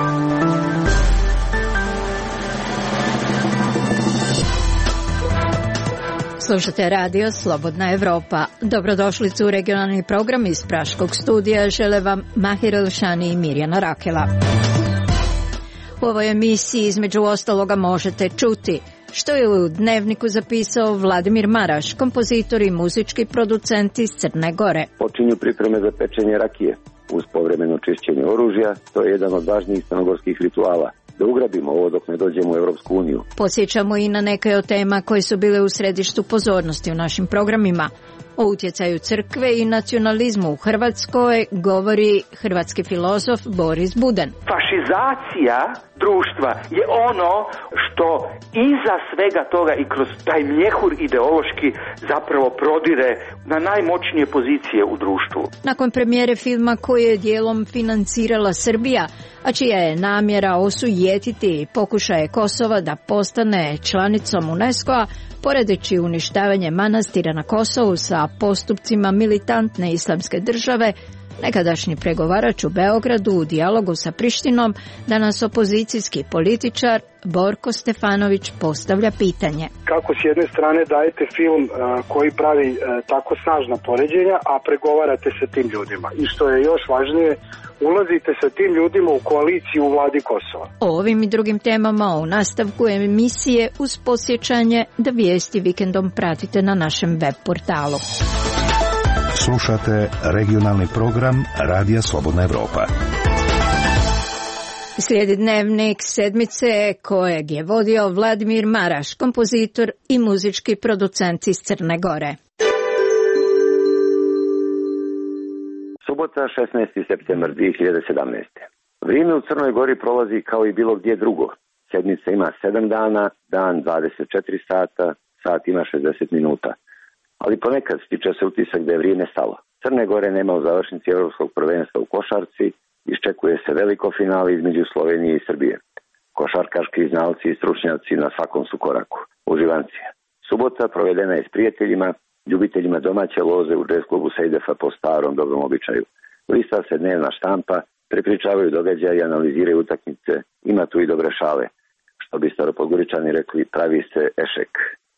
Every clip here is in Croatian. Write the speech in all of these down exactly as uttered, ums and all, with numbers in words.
Slušate radio Slobodna Evropa. Dobrodošlicu u regionalni program iz Praškog studija. Žele vam Mahir Elšani i Mirjana Rakela. U ovoj emisiji između ostaloga možete čuti što je u Dnevniku zapisao Vladimir Maraš, kompozitor i muzički producent iz Crne Gore. Počinju pripreme za pečenje rakije. Uz povremeno čišćenje oružja, to je jedan od važnijih crnogorskih rituala. Da ugrabimo ovo dok ne dođemo u Evropsku uniju. Podsjećamo i na neke od tema koje su bile u središtu pozornosti u našim programima. O utjecaju crkve i nacionalizmu u Hrvatskoj govori hrvatski filozof Boris Buden. Fašizacija društva je ono što iza svega toga i kroz taj mjehur ideološki zapravo prodire na najmoćnije pozicije u društvu. Nakon premijere filma koji je dijelom financirala Srbija, a čija je namjera osujetiti pokušaje Kosova da postane članicom UNESCO-a, poredeći uništavanje manastira na Kosovu sa postupcima militantne islamske države, nekadašnji pregovarač u Beogradu u dijalogu sa Prištinom, danas opozicijski političar Borko Stefanović postavlja pitanje. Kako s jedne strane dajete film a, koji pravi a, tako snažna poređenja, a pregovarate sa tim ljudima? I što je još važnije, ulazite sa tim ljudima u koaliciju u vladi Kosova. O ovim i drugim temama u nastavku emisije uz posjećanje da vijesti vikendom pratite na našem web portalu. Slušate regionalni program Radija Slobodna Evropa. Slijedi Dnevnik sedmice kojeg je vodio Vladimir Maraš, kompozitor i muzički producent iz Crne Gore. Subota, šesnaesti septembar dvije hiljade sedamnaeste. Vrijeme u Crnoj Gori prolazi kao i bilo gdje drugo. Sedmica ima sedam dana, dan dvadeset četiri sata, sat ima šezdeset minuta. Ali ponekad stiče se utisak da je vrijeme stalo. Crne Gore nema u završnici Evropskog prvenstva u košarci, iščekuje se veliko finale između Slovenije i Srbije. Košarkaški znalci i stručnjaci na svakom su koraku. Uživanci. Subota provedena je s prijateljima, ljubiteljima domaće loze u jazz klubu Sejdefa po starom dobrom običaju. Lista se dnevna štampa, prepričavaju događaje i analiziraju utakmice. Ima tu i dobre šale. Što bi staropodgoričani rekli, pravi se ešek.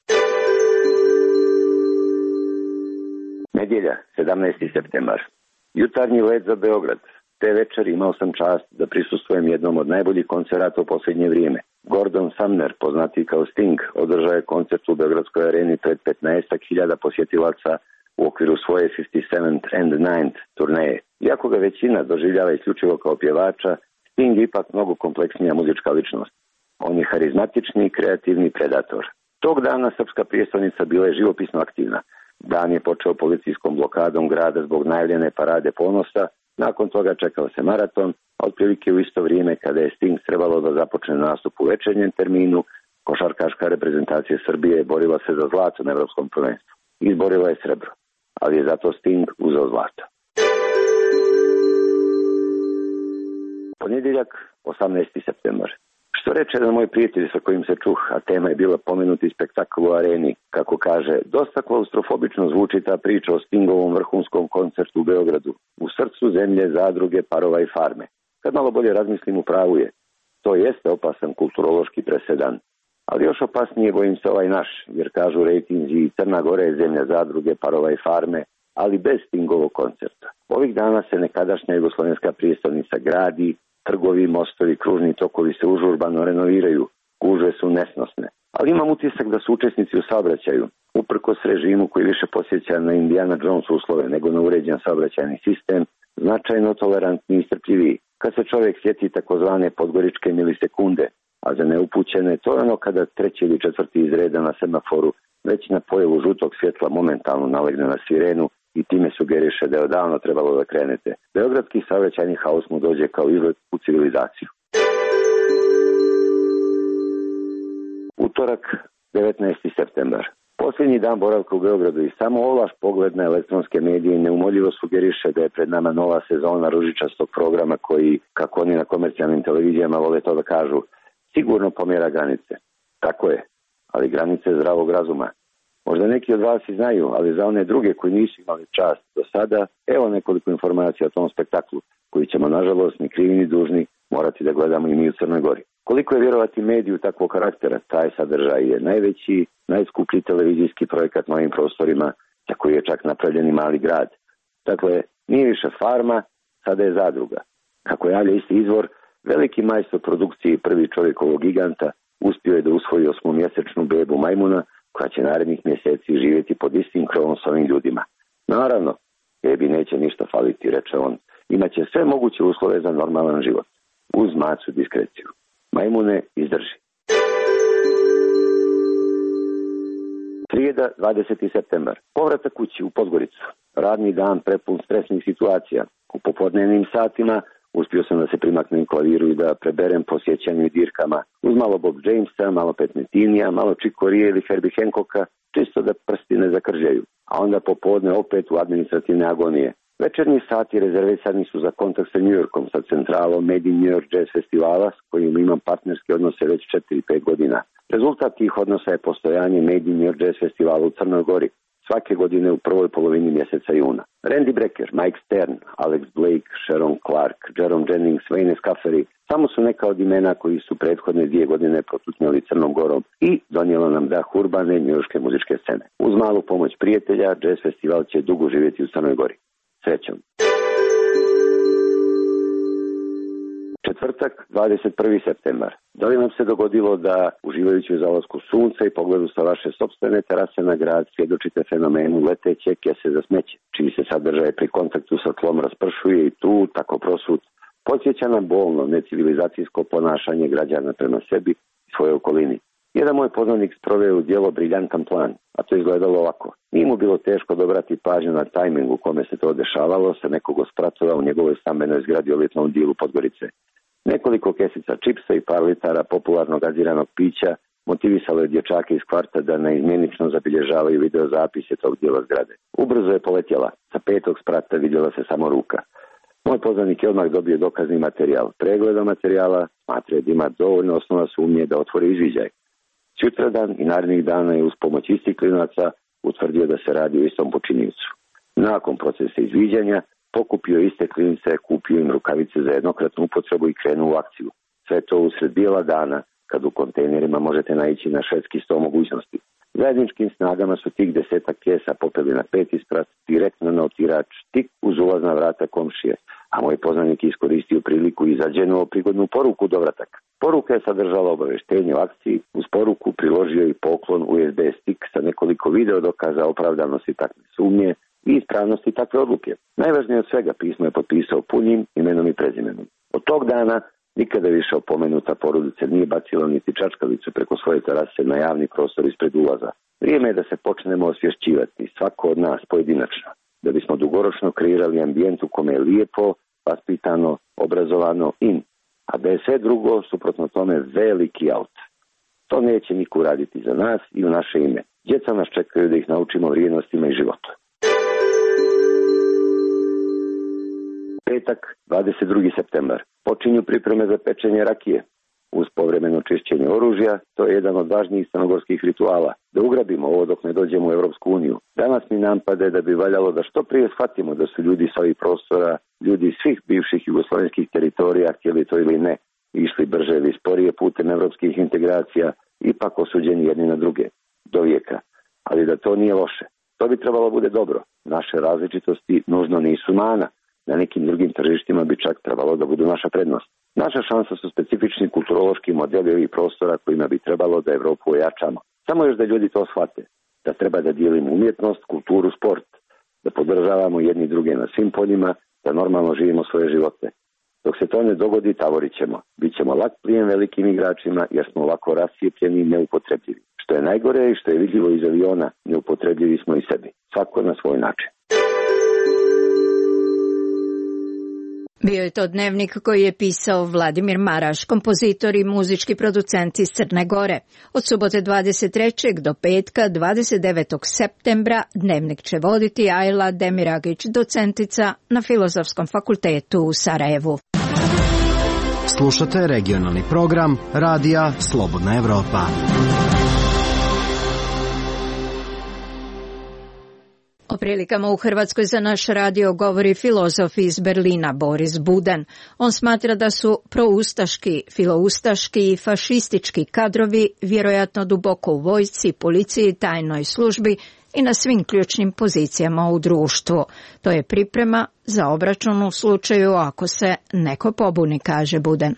Nedjelja, sedamnaesti septembar. Jutarnji let za Beograd. Te večer imao sam čast da prisustvujem jednom od najboljih koncerata u posljednje vrijeme. Gordon Sumner, poznati kao Sting, održao je koncert u Beogradskoj areni pred petnaest hiljada posjetilaca u okviru svoje pedeset sedmog and ninth turneje. Iako ga većina doživljava isključivo kao pjevača, Sting je ipak mnogo kompleksnija muzička ličnost. On je harizmatični i kreativni predator. Tog dana srpska prijestolnica bila je živopisno aktivna. Dan je počeo policijskom blokadom grada zbog najavljene parade ponosa, nakon toga čekao se maraton, a otprilike u isto vrijeme kada je Sting trebalo da započne nastup u večernjem terminu, košarkaška reprezentacija Srbije borila se za zlato na Evropskom prvenstvu. Izborila je srebro, ali je zato Sting uzeo zlato. Ponedjeljak, osamnaesti septembar. Što reče jedan moj prijatelj sa kojim se čuh, a tema je bila pomenuti spektakl u areni, kako kaže, dosta klaustrofobično zvuči ta priča o Stingovom vrhunskom koncertu u Beogradu, u srcu zemlje, zadruge, parova i farme. Kad malo bolje razmislim, u pravu je. To jeste opasan kulturološki presedan. Ali još opasnije bojim se ovaj naš, jer kažu rejtinzi i Crna Gora je zemlja zadruge, parova i farme, ali bez Stingovog koncerta. Ovih dana se nekadašnja jugoslovenska prijestolnica gradi, trgovi, mostovi, kružni tokovi se užurbano renoviraju, gužve su nesnosne. Ali imam utisak da su učesnici u saobraćaju, uprkos režimu koji više posjeća na Indiana Jones uslove nego na uređen saobraćajni sistem, značajno tolerantni i strpljiviji. Kad se čovjek sjeti takozvane podgoričke milisekunde, a za neupućene to je ono kada treći ili četvrti iz reda na semaforu već na pojavu žutog svjetla momentalno nalegne na sirenu i time sugeriše da je odavno trebalo da krenete. Beogradski saobraćajni haos mu dođe kao izlet u civilizaciju. Utorak, devetnaesti septembar. Posljednji dan boravka u Beogradu i samo ovlaš pogled na elektronske medije neumoljivo sugeriše da je pred nama nova sezona ružičastog programa koji, kako oni na komercijalnim televizijama vole to da kažu, sigurno pomjera granice. Tako je, ali granice zdravog razuma. Možda neki od vas i znaju, ali za one druge koji nisu imali čast do sada, evo nekoliko informacija o tom spektaklu, koji ćemo, nažalost, ni krivi ni dužni, morati da gledamo i mi u Crnoj Gori. Koliko je vjerovati mediju takvog karaktera, taj sadržaj je najveći, najskuplji televizijski projekat na ovim prostorima, za koji je čak napravljen i mali grad. Dakle, nije više farma, sada je zadruga. Kako javlja isti izvor, veliki majstor produkcije i prvi čovjek ovog giganta uspio je da usvoji osmomjesečnu bebu majmuna, koja će narednih mjeseci živjeti pod istim krovom s ovim ljudima. Naravno, bebi neće ništa faliti, reče on. Imaće sve moguće uslove za normalan život, uz macu diskreciju. Majmune, izdrži. Srijeda, dvadeseti septembar. Povratak kući u Podgoricu. Radni dan prepun stresnih situacija. U popodnevnim satima uspio sam da se primaknem klaviru i da preberem po sjećanju i dirkama. Uz malo Bob Jamesa, malo Pat Metinija, malo Chick Corea ili Herbie Hancocka, čisto da prsti ne zakržljaju. A onda popodne opet u administrativne agonije. Večernji sati rezervisani su za kontakt sa New Yorkom, sa centralom Made in New York Jazz Festivala, s kojim imam partnerske odnose već četiri pet godina. Rezultat tih odnosa je postojanje Made in New York Jazz Festivala u Crnoj Gori, svake godine u prvoj polovini mjeseca juna. Randy Brecker, Mike Stern, Alex Blake, Sharon Clark, Jerome Jennings, Wayne Scaffery, samo su neka od imena koji su prethodne dvije godine protutnjali Crnom Gorom i donijelo nam dah urbane njujorške muzičke scene. Uz malu pomoć prijatelja, Jazz Festival će dugo živjeti u Crnoj Gori. Srećom. Četvrtak, dvadeset prvi septembar. Da li nam se dogodilo da, uživajući u zalasku sunca i pogledu sa vaše sopstvene terase na grad, svjedočite fenomenu leteće kese za smeće, čiji se sadržaj pri kontaktu sa tlom raspršuje i tu, tako prosut, podsjeća na bolno necivilizacijsko ponašanje građana prema sebi i svojoj okolini. Jedan moj poznanik sproveo u djelo briljantan plan, a to izgledalo ovako. Nije mu bilo teško dobrati pažnju na tajming u kome se to dešavalo, se nekoga spratova u njegovoj stambenoj zgradi u ljetnom dilu Podgorice. Nekoliko kesica čipsa i par litara popularnog gaziranog pića motivisalo je dječake iz kvarta da neizmjenično zabilježavaju videozapise tog dijela zgrade. Ubrzo je poletjela, sa petog sprata vidjela se samo ruka. Moj poznanik je odmah dobio dokazni materijal. Pregledom materijala smatra da ima dovoljno osnova sumnje da otvori izviđaj. Sutradan i narednih dana je uz pomoć istih klinaca utvrdio da se radi o istom počinjivcu. Nakon procesa izviđanja pokupio iste klinice, kupio im rukavice za jednokratnu upotrebu i krenuo u akciju. Sve to usred bijela dana, kad u kontejnerima možete naići na švedski sto mogućnosti. Zajedničkim snagama su tih desetak kesa popeli na peti sprat, direktno na otirač, tik uz ulazna vrata komšije, a moj poznanik iskoristio priliku i zađenuo prigodnu poruku dovratak. Poruka je sadržala obaveštenje o akciji, uz poruku priložio i poklon U S B stik sa nekoliko video dokaza opravdanosti takve sumnje i ispravnosti takve odluke. Najvažnije od svega, pismo je potpisao punim imenom i prezimenom. Od tog dana nikada više opomenuta porodica nije bacila niti čačkalicu preko svoje terase na javni prostor ispred ulaza. Vrijeme je da se počnemo osvješćivati, svako od nas pojedinačno, da bismo dugoročno kreirali ambijent u kome je lijepo, vaspitano, obrazovano in, a da je sve drugo suprotno tome veliki aut. To neće niko uraditi za nas i u naše ime. Djeca nas čekaju da ih naučimo vrijednostima i životu. Petak, dvadeset drugi septembar. Počinju pripreme za pečenje rakije. Uz povremeno čišćenje oružja, to je jedan od važnijih crnogorskih rituala. Da ugrabimo ovo dok ne dođemo u Europsku uniju. Danas mi nampade da bi valjalo da što prije shvatimo da su ljudi s ovih prostora, ljudi iz svih bivših jugoslovenskih teritorija, htjeli to ili ne, išli brže ili sporije putem europskih integracija, ipak osuđeni jedni na druge, do vijeka. Ali da to nije loše. To bi trebalo bude dobro. Naše različitosti nužno nisu mana. Na nekim drugim tržištima bi čak trebalo da budu naša prednost. Naša šansa su specifični kulturološki modeli ovih prostora kojima bi trebalo da Evropu ojačamo. Samo još da ljudi to shvate. Da treba da dijelimo umjetnost, kulturu, sport. Da podržavamo jedni druge na svim poljima, da normalno živimo svoje živote. Dok se to ne dogodi, tavorit ćemo. Bićemo lak plijen velikim igračima jer smo ovako rascijepljeni i neupotrebljivi. Što je najgore i što je vidljivo iz aviona, neupotrebljivi smo i sebi. Svako na svoj način. Bio je to dnevnik koji je pisao Vladimir Maraš, kompozitor i muzički producent iz Crne Gore. Od subote dvadeset trećeg do petka dvadeset devetog septembra dnevnik će voditi Ajla Demiragić, docentica na Filozofskom fakultetu u Sarajevu. Slušate regionalni program Radija Slobodna Evropa. O prilikama u Hrvatskoj za naš radio govori filozof iz Berlina Boris Buden. On smatra da su proustaški, filoustaški i fašistički kadrovi vjerojatno duboko u vojsci, policiji, tajnoj službi i na svim ključnim pozicijama u društvu. To je priprema za obračun u slučaju ako se neko pobuni, kaže Buden.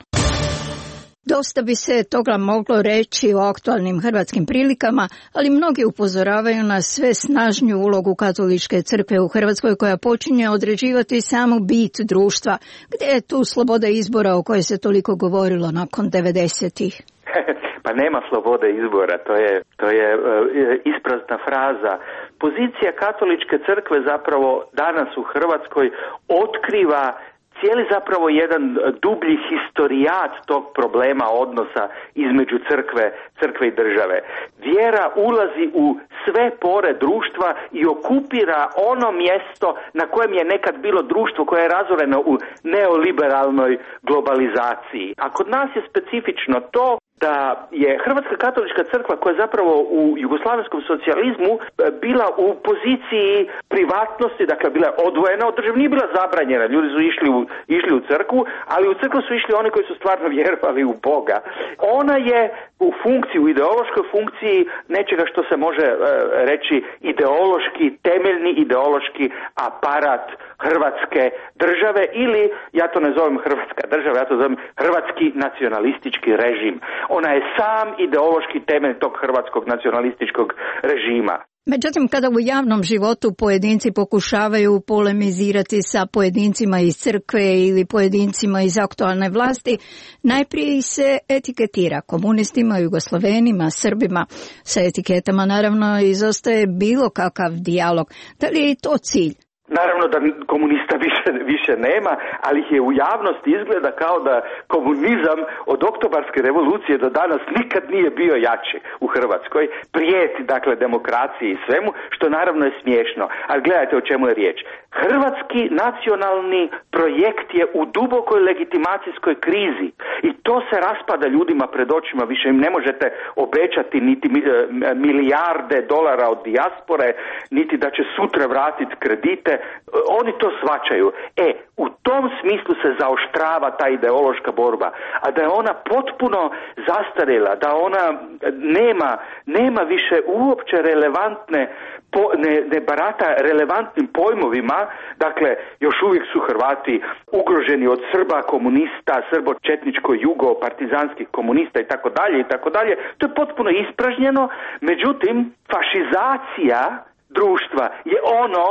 Dosta bi se toga moglo reći o aktualnim hrvatskim prilikama, ali mnogi upozoravaju na sve snažniju ulogu katoličke crkve u Hrvatskoj koja počinje određivati samu bit društva. Gdje je tu sloboda izbora o kojoj se toliko govorilo nakon devedesetih? Pa nema slobode izbora, to je, to je uh, isprazna fraza. Pozicija katoličke crkve zapravo danas u Hrvatskoj otkriva cijeli zapravo jedan dublji historijat tog problema odnosa između crkve, crkve i države. Vjera ulazi u sve pore društva i okupira ono mjesto na kojem je nekad bilo društvo koje je razoreno u neoliberalnoj globalizaciji. A kod nas je specifično to da je Hrvatska katolička crkva koja je zapravo u jugoslavenskom socijalizmu bila u poziciji privatnosti, dakle bila je odvojena od države, nije bila zabranjena, ljudi su išli u, išli u crkvu, ali u crkvu su išli oni koji su stvarno vjerovali u Boga. Ona je u funkciji, u ideološkoj funkciji nečega što se može e, reći ideološki, temeljni ideološki aparat Hrvatske države ili, ja to ne zovem Hrvatska država, ja to zovem hrvatski nacionalistički režim. Ona je sam ideološki temelj tog hrvatskog nacionalističkog režima. Međutim, kada u javnom životu pojedinci pokušavaju polemizirati sa pojedincima iz crkve ili pojedincima iz aktualne vlasti, najprije se etiketira komunistima, jugoslavenima, Srbima. Sa etiketama naravno izostaje bilo kakav dijalog. Da li je i to cilj? Naravno da komunista više, više nema, ali je u javnosti izgleda kao da komunizam od oktobarske revolucije do danas nikad nije bio jači u Hrvatskoj, prijeti dakle demokraciji i svemu, što naravno je smiješno. Ali gledajte o čemu je riječ. Hrvatski nacionalni projekt je u dubokoj legitimacijskoj krizi i to se raspada ljudima pred očima, više im ne možete obećati niti milijarde dolara od dijaspore, niti da će sutra vratiti kredite. Oni to shvaćaju. E, u tom smislu se zaoštrava ta ideološka borba, a da je ona potpuno zastarjela, da ona nema, nema više uopće relevantne, po, ne, ne barata relevantnim pojmovima, dakle, još uvijek su Hrvati ugroženi od Srba, komunista, srbo-četničko-jugo, partizanskih komunista i tako dalje i tako dalje. To je potpuno ispražnjeno, međutim, fašizacija društva je ono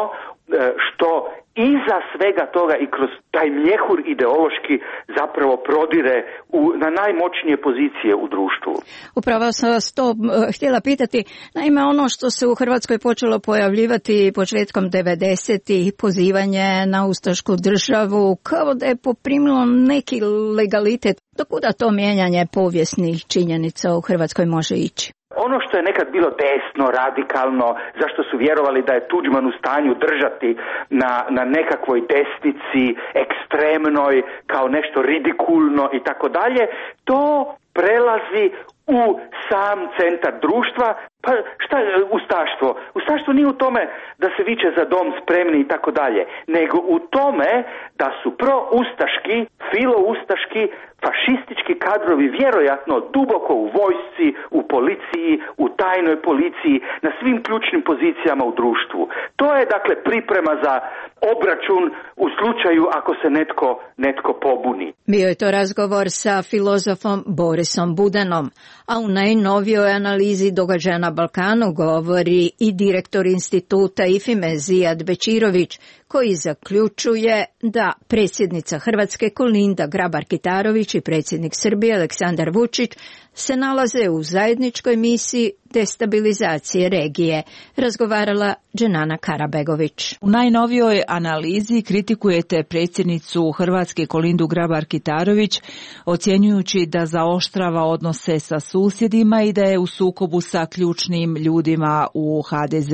što iza svega toga i kroz taj mjehur ideološki zapravo prodire u, na najmoćnije pozicije u društvu. Upravo sam vas to htjela pitati. Naime, ono što se u Hrvatskoj počelo pojavljivati početkom devedesetih, pozivanje na ustašku državu, kao da je poprimilo neki legalitet. Do kuda to mijenjanje povijesnih činjenica u Hrvatskoj može ići? Ono što je nekad bilo desno, radikalno, zašto su vjerovali da je Tuđman u stanju držati na, na nekakvoj desnici, ekstremnoj, kao nešto ridikulno i tako dalje, to prelazi u sam centar društva. Pa šta je ustaštvo? Ustaštvo nije u tome da se viče za dom spremni i tako dalje, nego u tome da su proustaški, filoustaški, fašistički kadrovi vjerojatno duboko u vojsci, u policiji, u tajnoj policiji, na svim ključnim pozicijama u društvu. To je dakle priprema za obračun u slučaju ako se netko, netko pobuni. Bio je to razgovor sa filozofom Borisom Budenom, a u najnovijoj analizi događaja na Balkanu govori i direktor instituta IFIME Zijad Bečirović, koji zaključuje da predsjednica Hrvatske Kolinda Grabar-Kitarović i predsjednik Srbije Aleksandar Vučić se nalaze u zajedničkoj misiji destabilizacije regije, razgovarala Dženana Karabegović. U najnovijoj analizi kritikujete predsjednicu Hrvatske Kolindu Grabar-Kitarović, ocjenjujući da zaoštrava odnose sa susjedima i da je u sukobu sa ključnim ljudima u ha de zeu.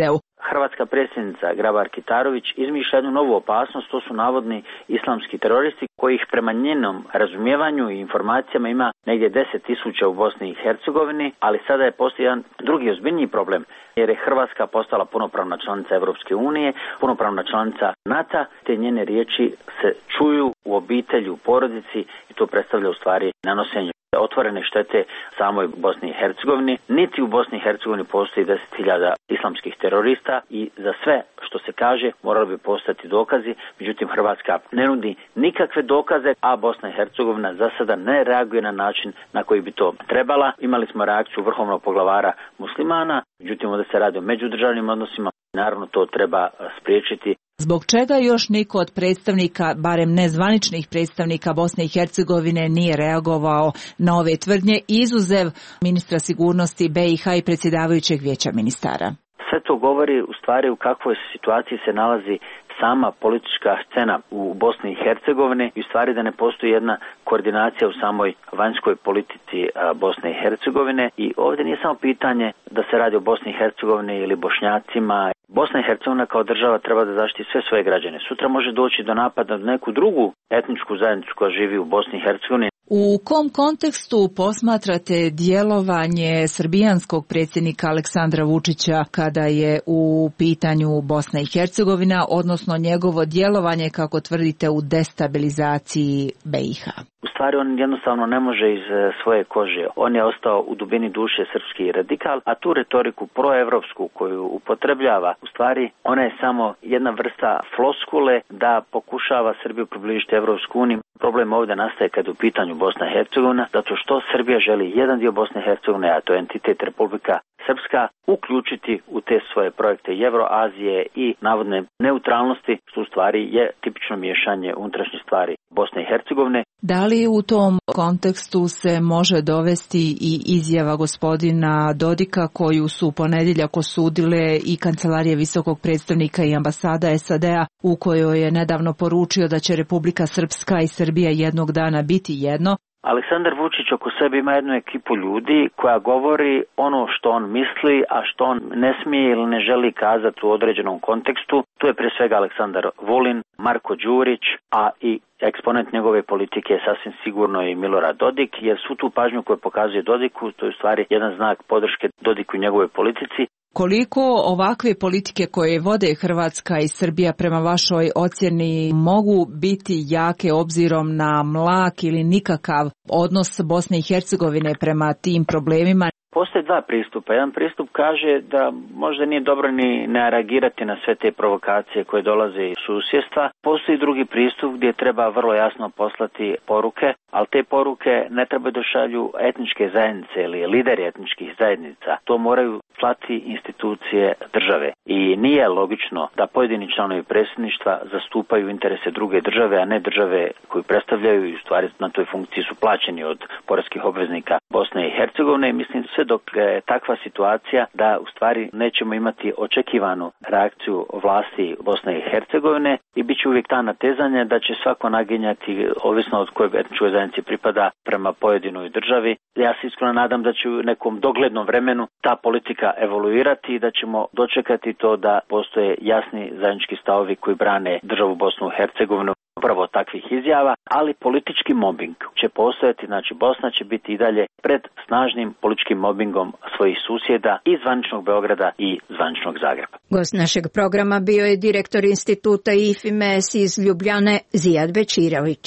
hrvatska predsjednica Grabar-Kitarović izmišlja jednu novu opasnost, to su navodni islamski teroristi kojih prema njenom razumijevanju i informacijama ima negdje deset tisuća u Bosni i Hercegovini, ali sada je postoji jedan drugi ozbiljniji problem, jer je Hrvatska postala punopravna članica Europske unije, punopravna članica NATO, te njene riječi se čuju u obitelji, u porodici i to predstavlja u stvari nanosenje otvorene štete samoj Bosni i Hercegovini. Niti u Bosni i Hercegovini postoji deset hiljada islamskih terorista i za sve što se kaže morali bi postati dokazi, međutim Hrvatska ne nudi nikakve dokaze, a Bosna i Hercegovina za sada ne reaguje na način na koji bi to trebala. Imali smo reakciju vrhovnog poglavara muslimana, međutim ovdje se radi o međudržavnim odnosima, naravno to treba spriječiti. Zbog čega još niko od predstavnika, barem nezvaničnih predstavnika Bosne i Hercegovine, nije reagovao na ove tvrdnje, izuzev ministra sigurnosti be i ha i predsjedavajućeg vijeća ministara? Sve to govori u stvari u kakvoj situaciji se nalazi sama politička scena u Bosni i Hercegovini i u stvari da ne postoji jedna koordinacija u samoj vanjskoj politici Bosne i Hercegovine. I ovdje nije samo pitanje da se radi o Bosni i Hercegovini ili Bošnjacima. Bosna i Hercegovina kao država treba da zaštiti sve svoje građane. Sutra može doći do napada na neku drugu etničku zajednicu koja živi u Bosni i Hercegovini. U kom kontekstu posmatrate djelovanje srbijanskog predsjednika Aleksandra Vučića kada je u pitanju Bosna i Hercegovina, odnosno njegovo djelovanje, kako tvrdite, u destabilizaciji be i ha? U stvari on jednostavno ne može iz svoje kože. On je ostao u dubini duše srpski radikal, a tu retoriku proevropsku koju upotrebljava, u stvari ona je samo jedna vrsta floskule da pokušava Srbiju približiti Evropsku uniju. Problem ovdje nastaje kad je u pitanju Bosna i Hercegovina, zato što Srbija želi jedan dio Bosne i Hercegovine, a to je entitet Republika Srpska, uključiti u te svoje projekte Evroazije i navodne neutralnosti, što u stvari je tipično miješanje unutrašnje stvari Bosne i Hercegovine. Da li u tom kontekstu se može dovesti i izjava gospodina Dodika koju su u ponedjeljak osudile i Kancelarije visokog predstavnika i ambasada es a de a, u kojoj je nedavno poručio da će Republika Srpska i Srbija jednog dana biti jedno? Aleksandar Vučić oko sebe ima jednu ekipu ljudi koja govori ono što on misli, a što on ne smije ili ne želi kazati u određenom kontekstu. Tu je prije svega Aleksandar Vulin, Marko Đurić, a i eksponent njegove politike je sasvim sigurno i Milorad Dodik, jer svu tu pažnju koju pokazuje Dodiku, to je u stvari jedan znak podrške Dodiku i njegove politici. Koliko ovakve politike koje vode Hrvatska i Srbija prema vašoj ocjeni mogu biti jake obzirom na mlak ili nikakav odnos Bosne i Hercegovine prema tim problemima? Postoje dva pristupa. Jedan pristup kaže da možda nije dobro ni ne reagirati na sve te provokacije koje dolaze iz susjedstva. Postoji drugi pristup gdje treba vrlo jasno poslati poruke, ali te poruke ne treba da šalju etničke zajednice ili lideri etničkih zajednica. To moraju slati institucije države. I nije logično da pojedini članovi predsjedništva zastupaju interese druge države, a ne države koju predstavljaju i u stvari na toj funkciji su plaćeni od poreskih obveznika Bosne i Hercegovine. Mislim sve dok je takva situacija da u stvari nećemo imati očekivanu reakciju vlasti Bosne i Hercegovine i bit će uvijek ta natezanja da će svako naginjati ovisno od kojeg etničkoj zajednici pripada prema pojedinoj državi. Ja se iskreno nadam da će u nekom doglednom vremenu ta politika evoluirati i da ćemo dočekati to da postoje jasni zajednički stavovi koji brane državu Bosnu i Hercegovinu upravo takvih izjava, ali politički mobbing će postojati, znači Bosna će biti i dalje pred snažnim političkim mobbingom svojih susjeda i zvaničnog Beograda i zvaničnog Zagreba. Gost našeg programa bio je direktor instituta I F I M E S iz Ljubljane Zijad Bečirović.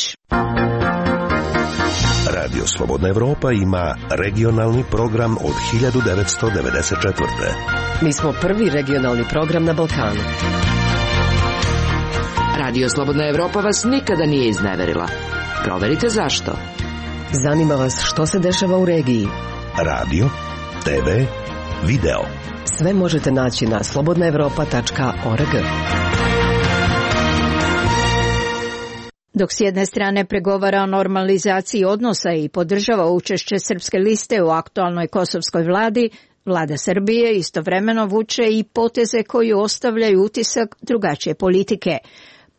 Radio Slobodna Evropa ima regionalni program od hiljadu devetsto devedeset četvrte. Mi smo prvi regionalni program na Balkanu. Radio Slobodna Evropa vas nikada nije izneverila. Proverite zašto. Zanima vas što se dešava u regiji. Radio, te ve, video. Sve možete naći na slobodna evropa tačka org. Dok s jedne strane pregovara o normalizaciji odnosa i podržava učešće Srpske liste u aktualnoj kosovskoj vladi, vlada Srbije istovremeno vuče i poteze koji ostavljaju utisak drugačije politike.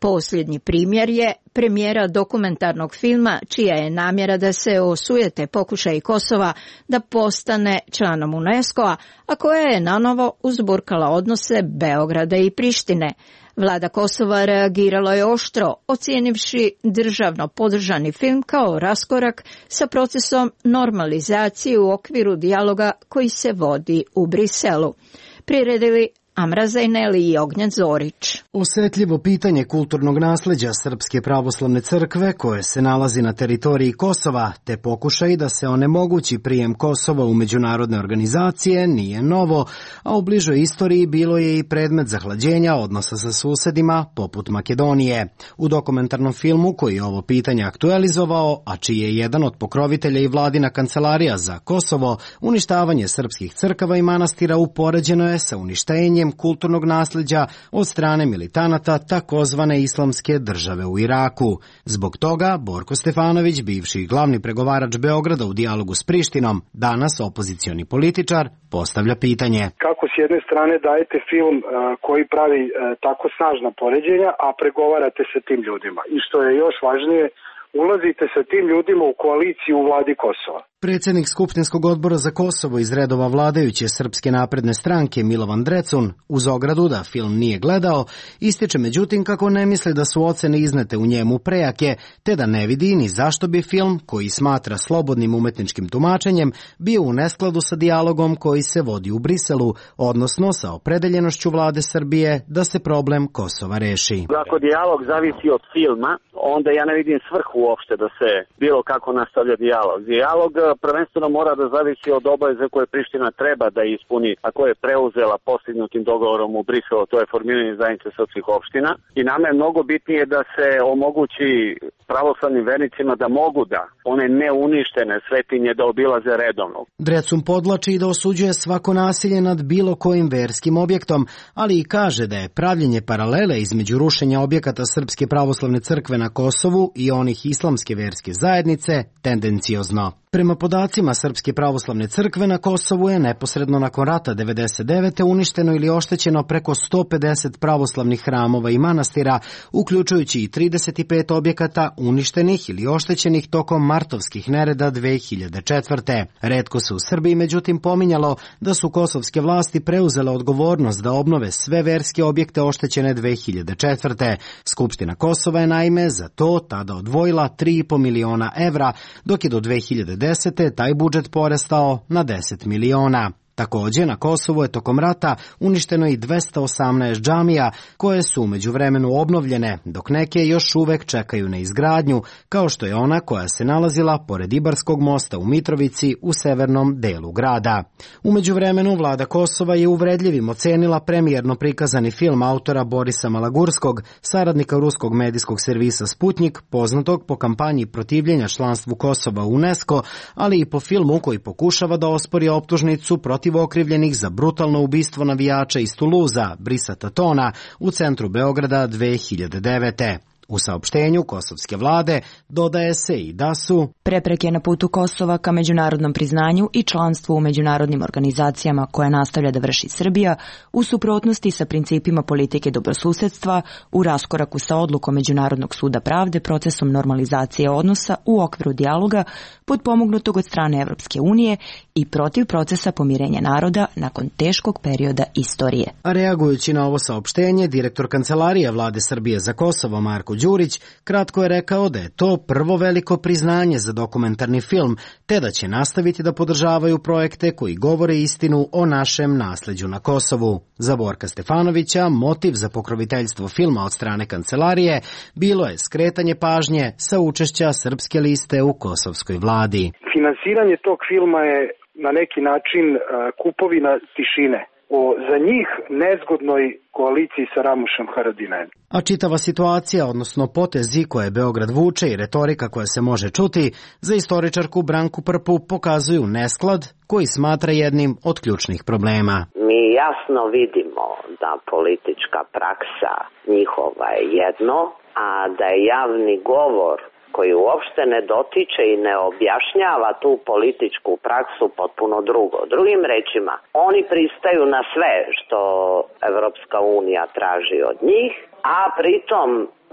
Posljednji primjer je premijera dokumentarnog filma čija je namjera da se osujete pokušaj Kosova da postane članom UNESCO-a, a koja je nanovo uzburkala odnose Beograda i Prištine. Vlada Kosova reagirala je oštro, ocijenivši državno podržani film kao raskorak sa procesom normalizacije u okviru dijaloga koji se vodi u Briselu. Priredili Amra Zajneli i Ognjen Zorić. Osetljivo pitanje kulturnog nasleđa Srpske pravoslavne crkve koje se nalazi na teritoriji Kosova, te pokušaj da se onemogući prijem Kosova u međunarodne organizacije nije novo, a u bližoj istoriji bilo je i predmet zahlađenja odnosa sa susedima poput Makedonije. U dokumentarnom filmu koji je ovo pitanje aktualizovao, a čiji je jedan od pokrovitelja i vladina kancelarija za Kosovo, uništavanje srpskih crkava i manastira upoređeno je sa uništenjem kulturnog nasleđa od strane militanata takozvane islamske države u Iraku. Zbog toga Borko Stefanović, bivši glavni pregovarač Beograda u dijalogu s Prištinom, danas opozicioni političar, postavlja pitanje. Kako s jedne strane dajete film uh, koji pravi uh, tako snažna poređenja, a pregovarate sa tim ljudima? I što je još važnije, ulazite sa tim ljudima u koaliciju u vladi Kosova. Predsjednik Skupštinskog odbora za Kosovo iz redova vladajuće Srpske napredne stranke Milovan Drecun, uz ogradu da film nije gledao, ističe međutim kako ne misli da su ocene iznete u njemu prejake, te da ne vidi ni zašto bi film, koji smatra slobodnim umetničkim tumačenjem, bio u neskladu sa dijalogom koji se vodi u Briselu, odnosno sa opredeljenošću vlade Srbije da se problem Kosova reši. Ako dijalog zavisi od filma, onda ja ne vidim svrhu uopšte da se bilo kako nastavlja dijalog. Dijalog prvenstveno mora da zavisi od obaveze koje Priština treba da ispuni, a koje je preuzela postignutim dogovorom u Briselu, to je formiranje zajednice srpskih opština. I nama je mnogo bitnije da se omogući pravoslavnim vernicima da mogu da one neuništene svetinje da obilaze redovno. Drecun podlači i da osuđuje svako nasilje nad bilo kojim verskim objektom, ali i kaže da je pravljenje paralele između rušenja objekata Srpske pravoslavne crkve na Kosovu i onih islamske verske zajednice tendenciozno. Prema podacima Srpske pravoslavne crkve na Kosovu je neposredno nakon rata devedeset devete uništeno ili oštećeno preko sto pedeset pravoslavnih hramova i manastira, uključujući i trideset pet objekata uništenih ili oštećenih tokom martovskih nereda dve hiljade četvrte. Retko se u Srbiji međutim pominjalo da su kosovske vlasti preuzele odgovornost da obnove sve verske objekte oštećene dve hiljade četvrte. Skupština Kosova je naime za to tada odvojila tri i po miliona evra, dok je do dve hiljade desete taj budžet porastao na deset miliona. Također, na Kosovu je tokom rata uništeno i dvesta osamnaest džamija, koje su u međuvremenu obnovljene, dok neke još uvek čekaju na izgradnju, kao što je ona koja se nalazila pored Ibarskog mosta u Mitrovici u severnom delu grada. U međuvremenu vlada Kosova je uvredljivim ocenila premijerno prikazani film autora Borisa Malagurskog, saradnika ruskog medijskog servisa Sputnjik, poznatog po kampanji protivljenja članstvu Kosova u UNESCO, ali i po filmu koji pokušava da ospori optužnicu protiv okrivljenih za brutalno ubistvo navijača iz Tuluza, Brisa Tatona, u centru Beograda dve hiljade devete. U saopštenju kosovske vlade dodaje se i da su prepreke na putu Kosova ka međunarodnom priznanju i članstvu u međunarodnim organizacijama koje nastavlja da vrši Srbija u suprotnosti sa principima politike dobrosusedstva, u raskoraku sa odlukom Međunarodnog suda pravde, procesom normalizacije odnosa u okviru dijaloga potpomognutog od strane Evropske unije i protiv procesa pomirenja naroda nakon teškog perioda istorije. A reagujući na ovo saopštenje, direktor Kancelarije vlade Srbije za Kosovo Marko Đurić kratko je rekao da je to prvo veliko priznanje za dokumentarni film, te da će nastaviti da podržavaju projekte koji govore istinu o našem nasleđu na Kosovu. Za Borka Stefanovića motiv za pokroviteljstvo filma od strane Kancelarije bilo je skretanje pažnje sa učešća Srpske liste u kosovskoj vladi. Finansiranje tog filma je na neki način kupovina tišine o za njih nezgodnoj koaliciji sa Ramušem Haradinajem. A čitava situacija, odnosno potezi koje Beograd vuče i retorika koja se može čuti, za istoričarku Branku Prpu pokazuju nesklad koji smatra jednim od ključnih problema. Mi jasno vidimo da politička praksa njihova je jedno, a da je javni govor koji uopšte ne dotiče i ne objašnjava tu političku praksu potpuno drugo. Drugim rečima, oni pristaju na sve što Evropska unija traži od njih, a pritom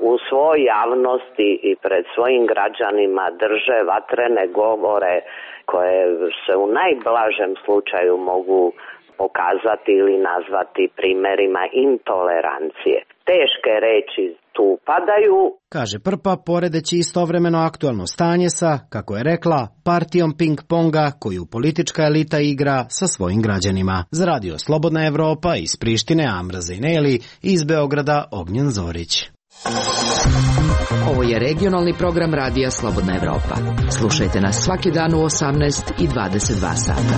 u svoj javnosti i pred svojim građanima drže vatrene govore koje se u najblažem slučaju mogu pokazati ili nazvati primjerima intolerancije. Teške reči tu padaju, kaže Prpa, poredeći istovremeno aktualno stanje sa, kako je rekla, partijom ping-ponga koju politička elita igra sa svojim građanima. Za radio Slobodna Evropa iz Prištine Amra Zejneli, iz Beograda Ognjen Zorić. Ovo je regionalni program radija Slobodna Evropa. Slušajte nas svaki dan u osamnaest i dvadeset dva sata.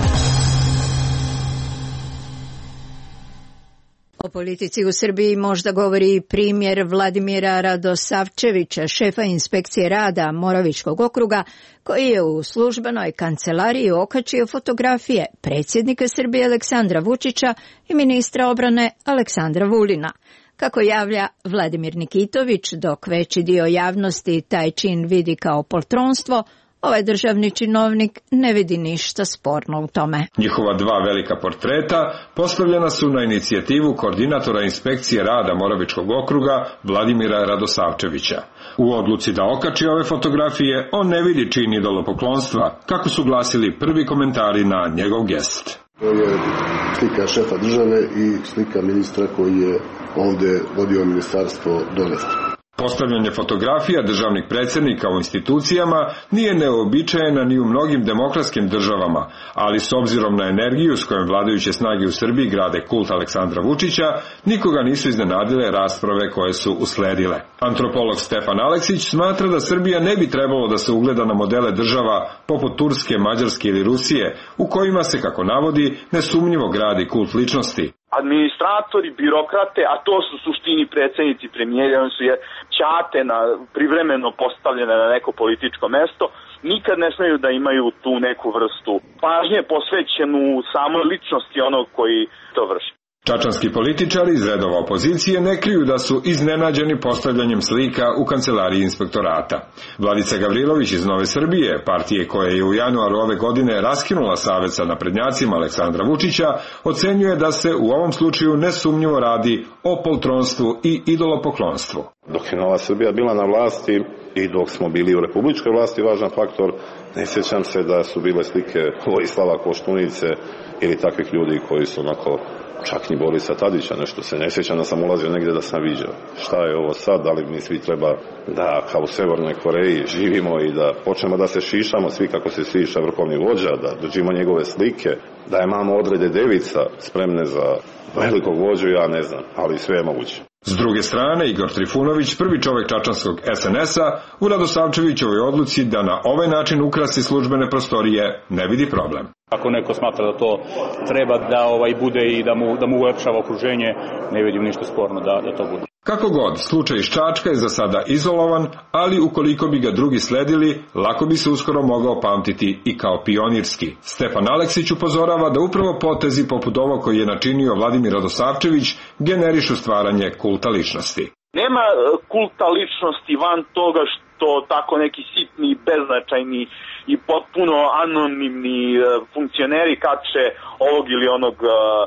O politici u Srbiji možda govori primjer Vladimira Radosavčevića, šefa inspekcije rada Moravičkog okruga, koji je u službenoj kancelariji okačio fotografije predsjednika Srbije Aleksandra Vučića i ministra obrane Aleksandra Vulina. Kako javlja Vladimir Nikitović, dok veći dio javnosti taj čin vidi kao poltronstvo, ovaj državni činovnik ne vidi ništa sporno u tome. Njihova dva velika portreta postavljena su na inicijativu koordinatora inspekcije rada Moravičkog okruga Vladimira Radosavčevića. U odluci da okači ove fotografije, on ne vidi čin idolopoklonstva, kako su glasili prvi komentari na njegov gest. To je slika šefa države i slika ministra koji je ovde vodio ministarstvo donesto. Postavljanje fotografija državnih predsjednika u institucijama nije neobičajena ni u mnogim demokratskim državama, ali s obzirom na energiju s kojom vladajuće snage u Srbiji grade kult Aleksandra Vučića, nikoga nisu iznenadile rasprave koje su usledile. Antropolog Stefan Aleksić smatra da Srbija ne bi trebalo da se ugleda na modele država poput Turske, Mađarske ili Rusije, u kojima se, kako navodi, nesumnjivo gradi kult ličnosti. Administratori, birokrate, a to su suštini predsjednici, premijeri, oni su je ćate na, privremeno postavljene na neko političko mesto, nikad ne smeju da imaju tu neku vrstu pažnje posvećenu samoj ličnosti onog koji to vrši. Čačanski političari iz redova opozicije ne kriju da su iznenađeni postavljanjem slika u kancelariji inspektorata. Vladica Gavrilović iz Nove Srbije, partije koja je u januaru ove godine raskinula savez sa naprednjacima Aleksandra Vučića, ocenjuje da se u ovom slučaju nesumnjivo radi o poltronstvu i idolopoklonstvu. Dok je Nova Srbija bila na vlasti i dok smo bili u republičkoj vlasti, važan faktor, ne sjećam se da su bile slike Vojislava Koštunice ili takvih ljudi koji su onako, čak ni Borisa Tadića, nešto se ne sjećam da sam ulazio negdje da sam viđao. Šta je ovo sad, da li mi svi treba da kao u Severnoj Koreji živimo i da počnemo da se šišamo svi kako se šiša vrhovni vođa, da držimo njegove slike, da imamo odrede devica spremne za velikog vođu, ja ne znam, ali sve je moguće. S druge strane, Igor Trifunović, prvi čovjek čačanskog es en es a, u Radosavčevićevoj odluci da na ovaj način ukrasi službene prostorije ne vidi problem. Ako neko smatra da to treba da ovaj bude i da mu, da mu ulepšava okruženje, ne vidim ništa sporno da, da to bude. Kako god, slučaj iz Čačka je za sada izolovan, ali ukoliko bi ga drugi sledili, lako bi se uskoro mogao pamtiti i kao pionirski. Stefan Aleksić upozorava da upravo potezi poput ovo koji je načinio Vladimir Radosavčević generišu stvaranje kulta ličnosti. Nema kulta ličnosti van toga što tako neki sitni, beznačajni i potpuno anonimni funkcioneri kače ovog ili onog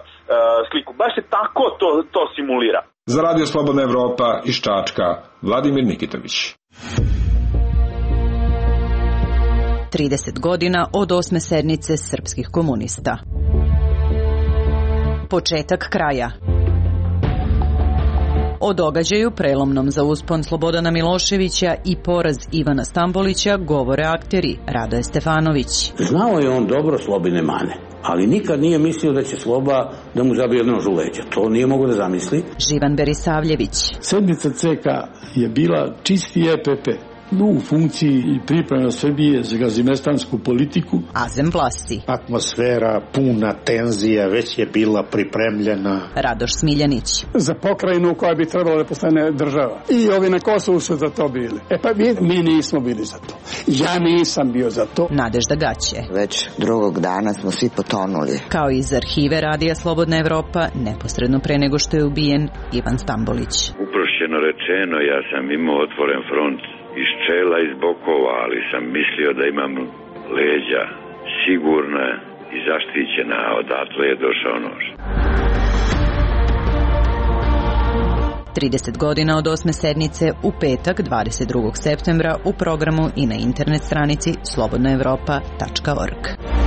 sliku. Baš se tako to, to simulira. Za Radio Slobodna Evropa iz Čačka, Vladimir Nikitović. trideset godina od osme sednice srpskih komunista. Početak kraja. O događaju prelomnom za uspon Slobodana Miloševića i poraz Ivana Stambolića govore akteri Radoje Stefanović. Znao je on dobro Slobine mane, ali nikad nije mislio da će Sloba da mu zabije nož u leđa. To nije mogo da zamisli. Živan Berisavljević. Sedmica ce ka je bila čisti e pe pe. U funkciji i priprema Srbije za gazimestansku politiku. Azem Vlasi. Atmosfera puna tenzija već je bila pripremljena. Radoš Smiljanić. Za pokrajinu koja bi trebala da postane država. I ovi na Kosovu su za to bili. E pa mi, mi nismo bili za to. Ja nisam bio za to. Nadežda Gaće. Već drugog dana smo svi potonuli. Kao iz arhive Radija Slobodna Evropa, neposredno pre nego što je ubijen Ivan Stambolić. Uprošćeno rečeno, ja sam imao otvoren front iz čela, iz bokova, ali sam mislio da imam leđa sigurna i zaštićena, a odatle je došao nož. trideset godina od osme sednice u petak dvadeset drugog septembra u programu i na internet stranici slobodna evropa tačka org.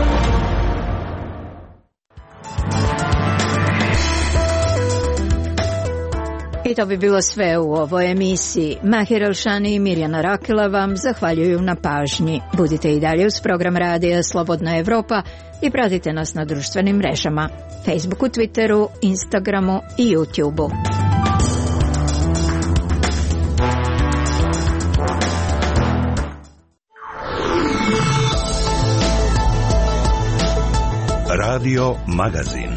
I to bi bilo sve u ovoj emisiji. Mahir Elšani i Mirjana Rakela vam zahvaljuju na pažnji. Budite i dalje uz program radija Slobodna Evropa i pratite nas na društvenim mrežama, Facebooku, Twitteru, Instagramu i YouTubeu. Radio Magazin.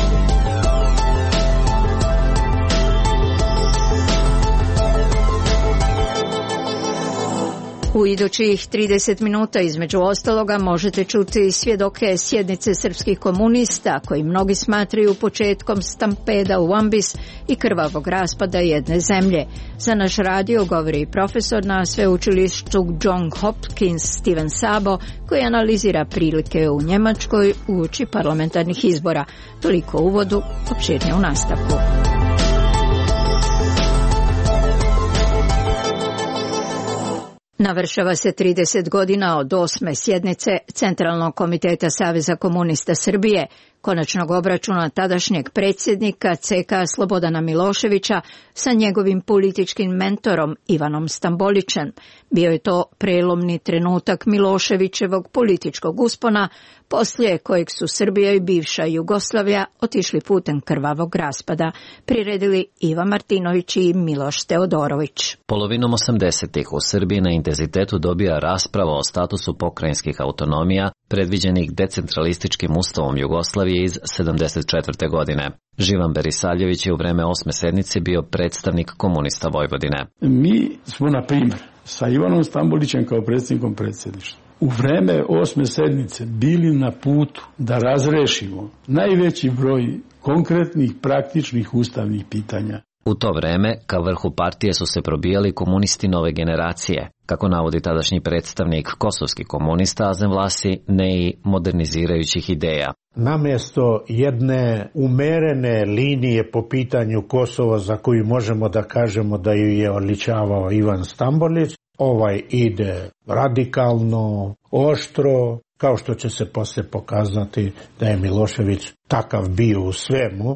U idućih trideset minuta između ostaloga možete čuti svjedoke sjednice srpskih komunista koji mnogi smatraju početkom stampeda u ambis i krvavog raspada jedne zemlje. Za naš radio govori profesor na sveučilištu John Hopkins Steven Sabo koji analizira prilike u Njemačkoj uoči parlamentarnih izbora. Toliko u uvodu, opširnije u nastavku. Navršava se trideset godina od osme sjednice Centralnog komiteta Saveza komunista Srbije, konačnog obračuna tadašnjeg predsjednika ce ka Slobodana Miloševića sa njegovim političkim mentorom Ivanom Stambolićem. Bio je to prelomni trenutak Miloševićevog političkog uspona, poslije kojeg su Srbija i bivša Jugoslavija otišli putem krvavog raspada, priredili Iva Martinović i Miloš Teodorović. Polovinom osamdesetih u Srbiji na intenzitetu dobija rasprava o statusu pokrajinskih autonomija predviđenih decentralističkim ustavom Jugoslavije iz sedamdeset četvrte. godine. Živan Berisaljević je u vreme osme sednice bio predstavnik komunista Vojvodine. Mi smo, na primjer, sa Ivanom Stambolićem kao predsjednikom predsjedništva u vreme osme sednice bili na putu da razrešimo najveći broj konkretnih, praktičnih ustavnih pitanja. U to vreme, ka vrhu partije su se probijali komunisti nove generacije, kako navodi tadašnji predstavnik kosovskih komunista Azem Vlasi, ne i modernizirajućih ideja. Namjesto jedne umerene linije po pitanju Kosova za koju možemo da kažemo da ju je odličavao Ivan Stambolić, ovaj ide radikalno, oštro, kao što će se poslije pokazati da je Milošević takav bio u svemu.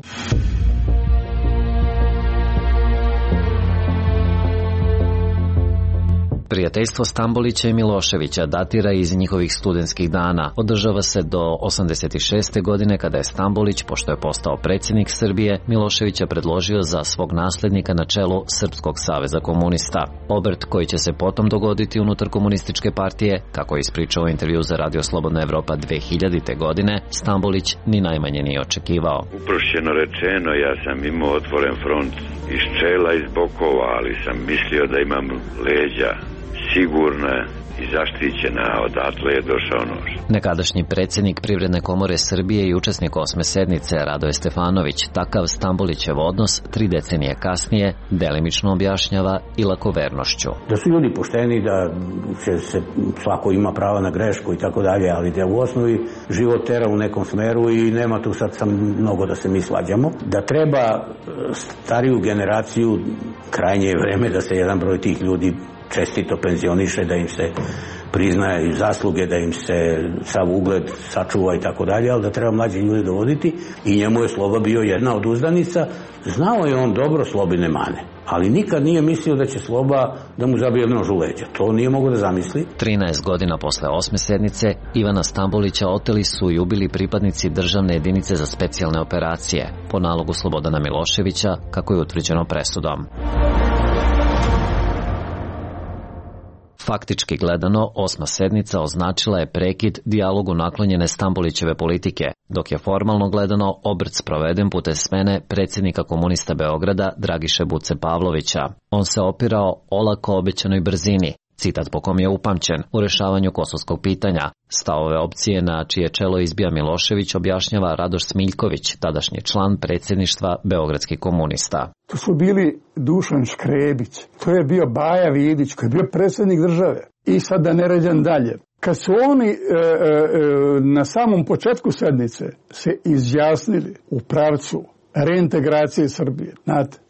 Prijateljstvo Stambolića i Miloševića datira iz njihovih studentskih dana. Održava se do osamdeset šeste. godine kada je Stambolić, pošto je postao predsjednik Srbije, Miloševića predložio za svog naslednika na čelu Srpskog saveza komunista. Obrt koji će se potom dogoditi unutar komunističke partije, kako je ispričao u intervju za Radio Slobodna Evropa dve hiljadite. godine, Stambolić ni najmanje nije očekivao. Uprošćeno rečeno, ja sam imao otvoren front iz čela, iz bokova, ali sam mislio da imam leđa sigurna i zaštićena, a odatle je došao nož. Nekadašnji predsjednik Privredne komore Srbije i učesnik osme sednice Radoje Stefanović takav Stambolićev odnos tri decenije kasnije delimično objašnjava i lakovernošću. Da su ljudi pošteni, da će se, svako ima prava na grešku i tako dalje, ali da u osnovi život tera u nekom smeru i nema tu sad sam mnogo da se mi svađamo. Da treba stariju generaciju, krajnje je vreme da se jedan broj tih ljudi čestito penzioniše, da im se priznaje i zasluge, da im se sav ugled sačuva i tako dalje, ali da treba mlađi ljudi dovoditi i njemu je Sloba bio jedna od uzdanica. Znao je on dobro Slobine mane, ali nikad nije mislio da će Sloba da mu zabije nož u leđa. To nije mogo da zamisli. trinaest godina posle osme sednice Ivana Stambolića oteli su i ubili pripadnici državne jedinice za specijalne operacije po nalogu Slobodana Miloševića, kako je utvrđeno presudom. Faktički gledano, osma sednica označila je prekid dijalogu naklonjene Stambolićeve politike, dok je formalno gledano obrt sproveden putem smene predsjednika komunista Beograda Dragiše Buce Pavlovića. On se opirao olako obećanoj brzini, citat po kom je upamćen, u rešavanju kosovskog pitanja. Stavove opcije na čije čelo izbija Milošević objašnjava Radoš Smiljković, tadašnji član predsjedništva beogradskih komunista. To su bili Dušan Škrebić, to je bio Baja Vidić koji je bio predsjednik države. I sad da ne ređam dalje. Kad su oni e, e, na samom početku sednice se izjasnili u pravcu reintegracije Srbije, znate,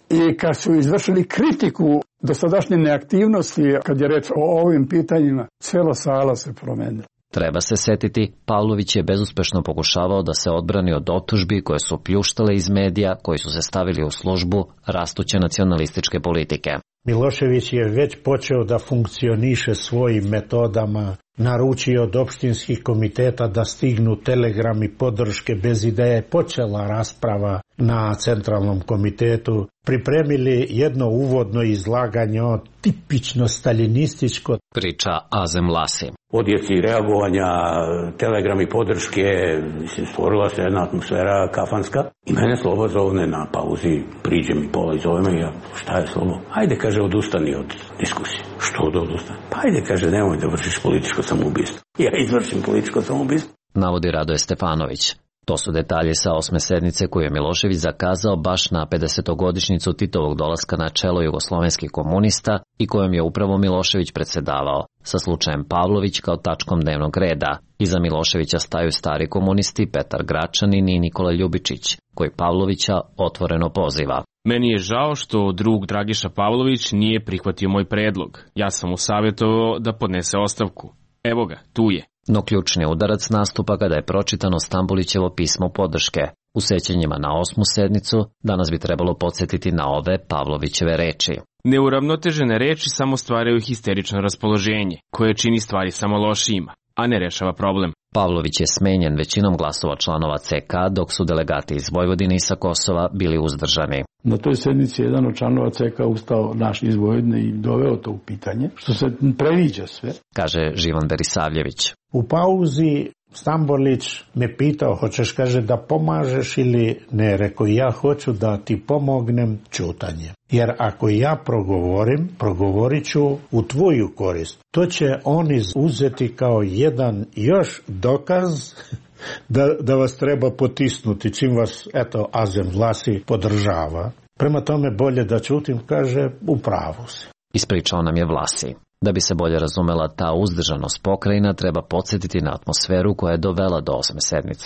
I kad su izvršili kritiku dosadašnje neaktivnosti, kad je reč o ovim pitanjima, cijela sala se promenila. Treba se setiti, Pavlović je bezuspešno pokušavao da se odbrani od optužbi koje su pljuštale iz medija koji su se stavili u službu rastuće nacionalističke politike. Milošević je već počeo da funkcioniše svojim metodama, naručio od opštinskih komiteta da stignu telegrami podrške bez ideje, počela rasprava na centralnom komitetu, pripremili jedno uvodno izlaganje o tipično staljinističko. Priča Azem Vlasi. Odjeci reagovanja, telegrami podrške, mislim, stvorila se jedna atmosfera kafanska i mene Slobo zovne na pauzi, priđe mi pola i zove me, ja, šta je Slobo? Ajde, kaže, odustani od diskusije. Što da odustani? Pa ajde, kaže, nemoj da vršiš političko samoubistvo. Ja izvršim političko samoubistvo. Navodi Radoje Stefanović. To su detalji sa osme sednice koju je Milošević zakazao baš na pedesetogodišnjicu Titovog dolaska na čelo jugoslovenskih komunista i kojom je upravo Milošević predsedavao, sa slučajem Pavlović kao tačkom dnevnog reda. Iza Miloševića staju stari komunisti Petar Gračanin i Nikola Ljubičić, koji Pavlovića otvoreno poziva. Meni je žao što drug Dragiša Pavlović nije prihvatio moj predlog. Ja sam mu savjetovao da podnese ostavku. Evo ga, tu je. No ključni udarac nastupa kada je pročitano Stambolićevo pismo podrške. U sećanjima na osmu sednicu danas bi trebalo podsjetiti na ove Pavlovićeve reči. Neuravnotežene reči samo stvaraju histerično raspoloženje, koje čini stvari samo lošijima, a ne rešava problem. Pavlović je smenjen većinom glasova članova C K, dok su delegati iz Vojvodine i sa Kosova bili uzdržani. Na toj sednici je jedan od članova C K ustao naš iz Vojvodine i doveo to u pitanje, što se previđa sve, kaže Živan Berisavljević. U pauzi Stambolić me pitao, hoćeš, kaže, da pomažeš ili ne? Rekao, ja hoću da ti pomognem ćutanje. Jer ako ja progovorim, progovorit ću u tvoju korist. To će oni uzeti kao jedan još dokaz da, da vas treba potisnuti, čim vas, eto, Azem Vlasi podržava. Prema tome bolje da ćutim, kaže, u pravu si. Ispričao nam je Vlasi. Da bi se bolje razumela ta uzdržanost pokrajina, treba podsjetiti na atmosferu koja je dovela do osme sednice.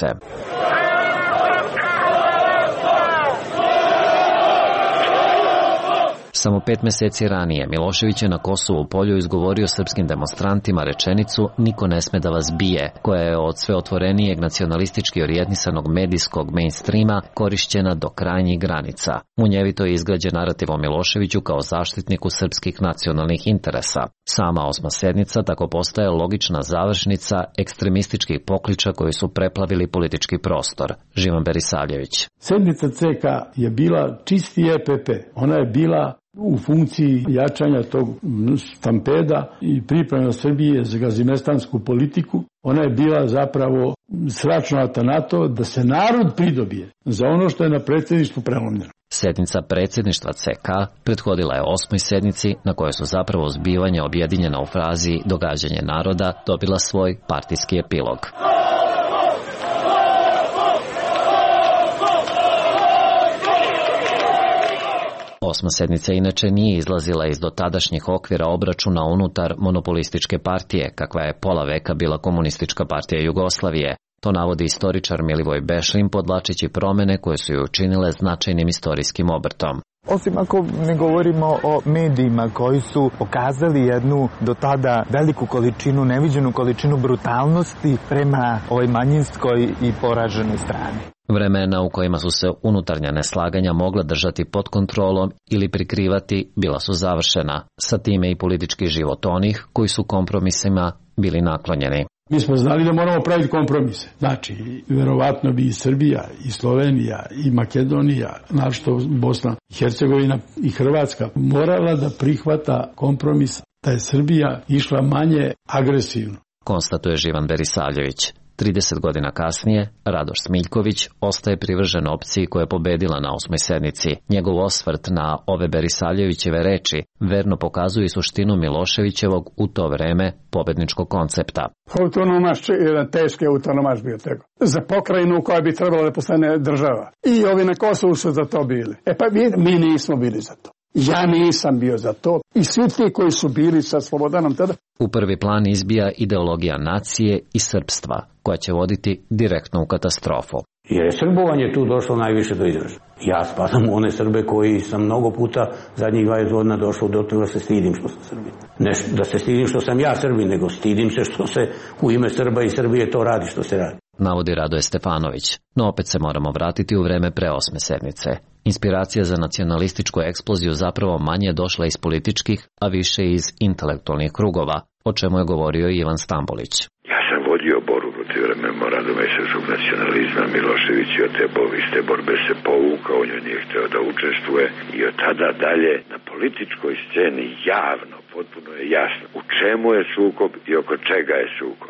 Samo pet meseci ranije Milošević je na Kosovu polju izgovorio srpskim demonstrantima rečenicu "Niko ne sme da vas bije", koja je od sve otvorenijeg nacionalistički orijentisanog medijskog mainstreama korišćena do krajnjih granica. Munjevito je izgrađen narativ o Miloševiću kao zaštitniku srpskih nacionalnih interesa. Sama osma sednica tako postaje logična završnica ekstremističkih pokliča koji su preplavili politički prostor. Živan Berisavljević. Sednica C K je bila čisti E P P. Ona je bila u funkciji jačanja tog stampeda i priprema Srbije za gazimestansku politiku. Ona je bila zapravo sračnata na to da se narod pridobije za ono što je na predsjedništvu prelomljeno. Sednica predsjedništva C K prethodila je osmoj sednici na kojoj su zapravo zbivanja objedinjena u frazi "događanje naroda" dobila svoj partijski epilog. Osma sednica inače nije izlazila iz dotadašnjih okvira obračuna unutar monopolističke partije, kakva je pola veka bila Komunistička partija Jugoslavije. To navodi istoričar Milivoj Bešlin, podvlačeći promene koje su ju učinile značajnim istorijskim obrtom. Osim ako ne govorimo o medijima koji su pokazali jednu do tada veliku količinu, neviđenu količinu brutalnosti prema ovoj manjinskoj i poraženoj strani. Vremena u kojima su se unutarnja neslaganja mogla držati pod kontrolom ili prikrivati bila su završena, sa time i politički život onih koji su kompromisima bili naklonjeni. Mi smo znali da moramo praviti kompromise. Znači, verovatno bi i Srbija, i Slovenija, i Makedonija, našto Bosna i Hercegovina i Hrvatska morala da prihvata kompromis da je Srbija išla manje agresivno. Konstatuje Živan Berisavljević. trideset godina kasnije, Radoš Smiljković ostaje privržen opciji koja je pobedila na osmoj sednici. Njegov osvrt na ove Berisavljevićeve reči verno pokazuje suštinu Miloševićevog u to vreme pobedničkog koncepta. Autonomaš je jedan teški autonomaš bio tego. Za pokrajinu koja bi trebala da postane država. I ovi na Kosovu su za to bili. E pa mi, mi nismo bili za to. Ja nisam bio za to. I svi ti koji su bili sa Slobodanom tada. U prvi plan izbija ideologija nacije i srpstva, koja će voditi direktno u katastrofu. Jer je srbovanje tu došlo najviše do izražaja. Ja spadam u one Srbe koji sam mnogo puta zadnjih dvadeset godina došao do toga da se stidim što sam Srbin. Ne da se stidim što sam ja Srbin, nego stidim se što se u ime Srba i Srbije to radi što se radi. Navodi Radoje Stefanović, no opet se moramo vratiti u vreme pre osme sednice. Inspiracija za nacionalističku eksploziju zapravo manje došla iz političkih, a više iz intelektualnih krugova, o čemu je govorio Ivan Stambolić. Ja sam vodio borbu protiv memoranduma i srpskog nacionalizma. Milošević je od te iste borbe se povukao, on nije hteo da učestvuje i od tada dalje na političkoj sceni javno, potpuno je jasno u čemu je sukob i oko čega je sukob.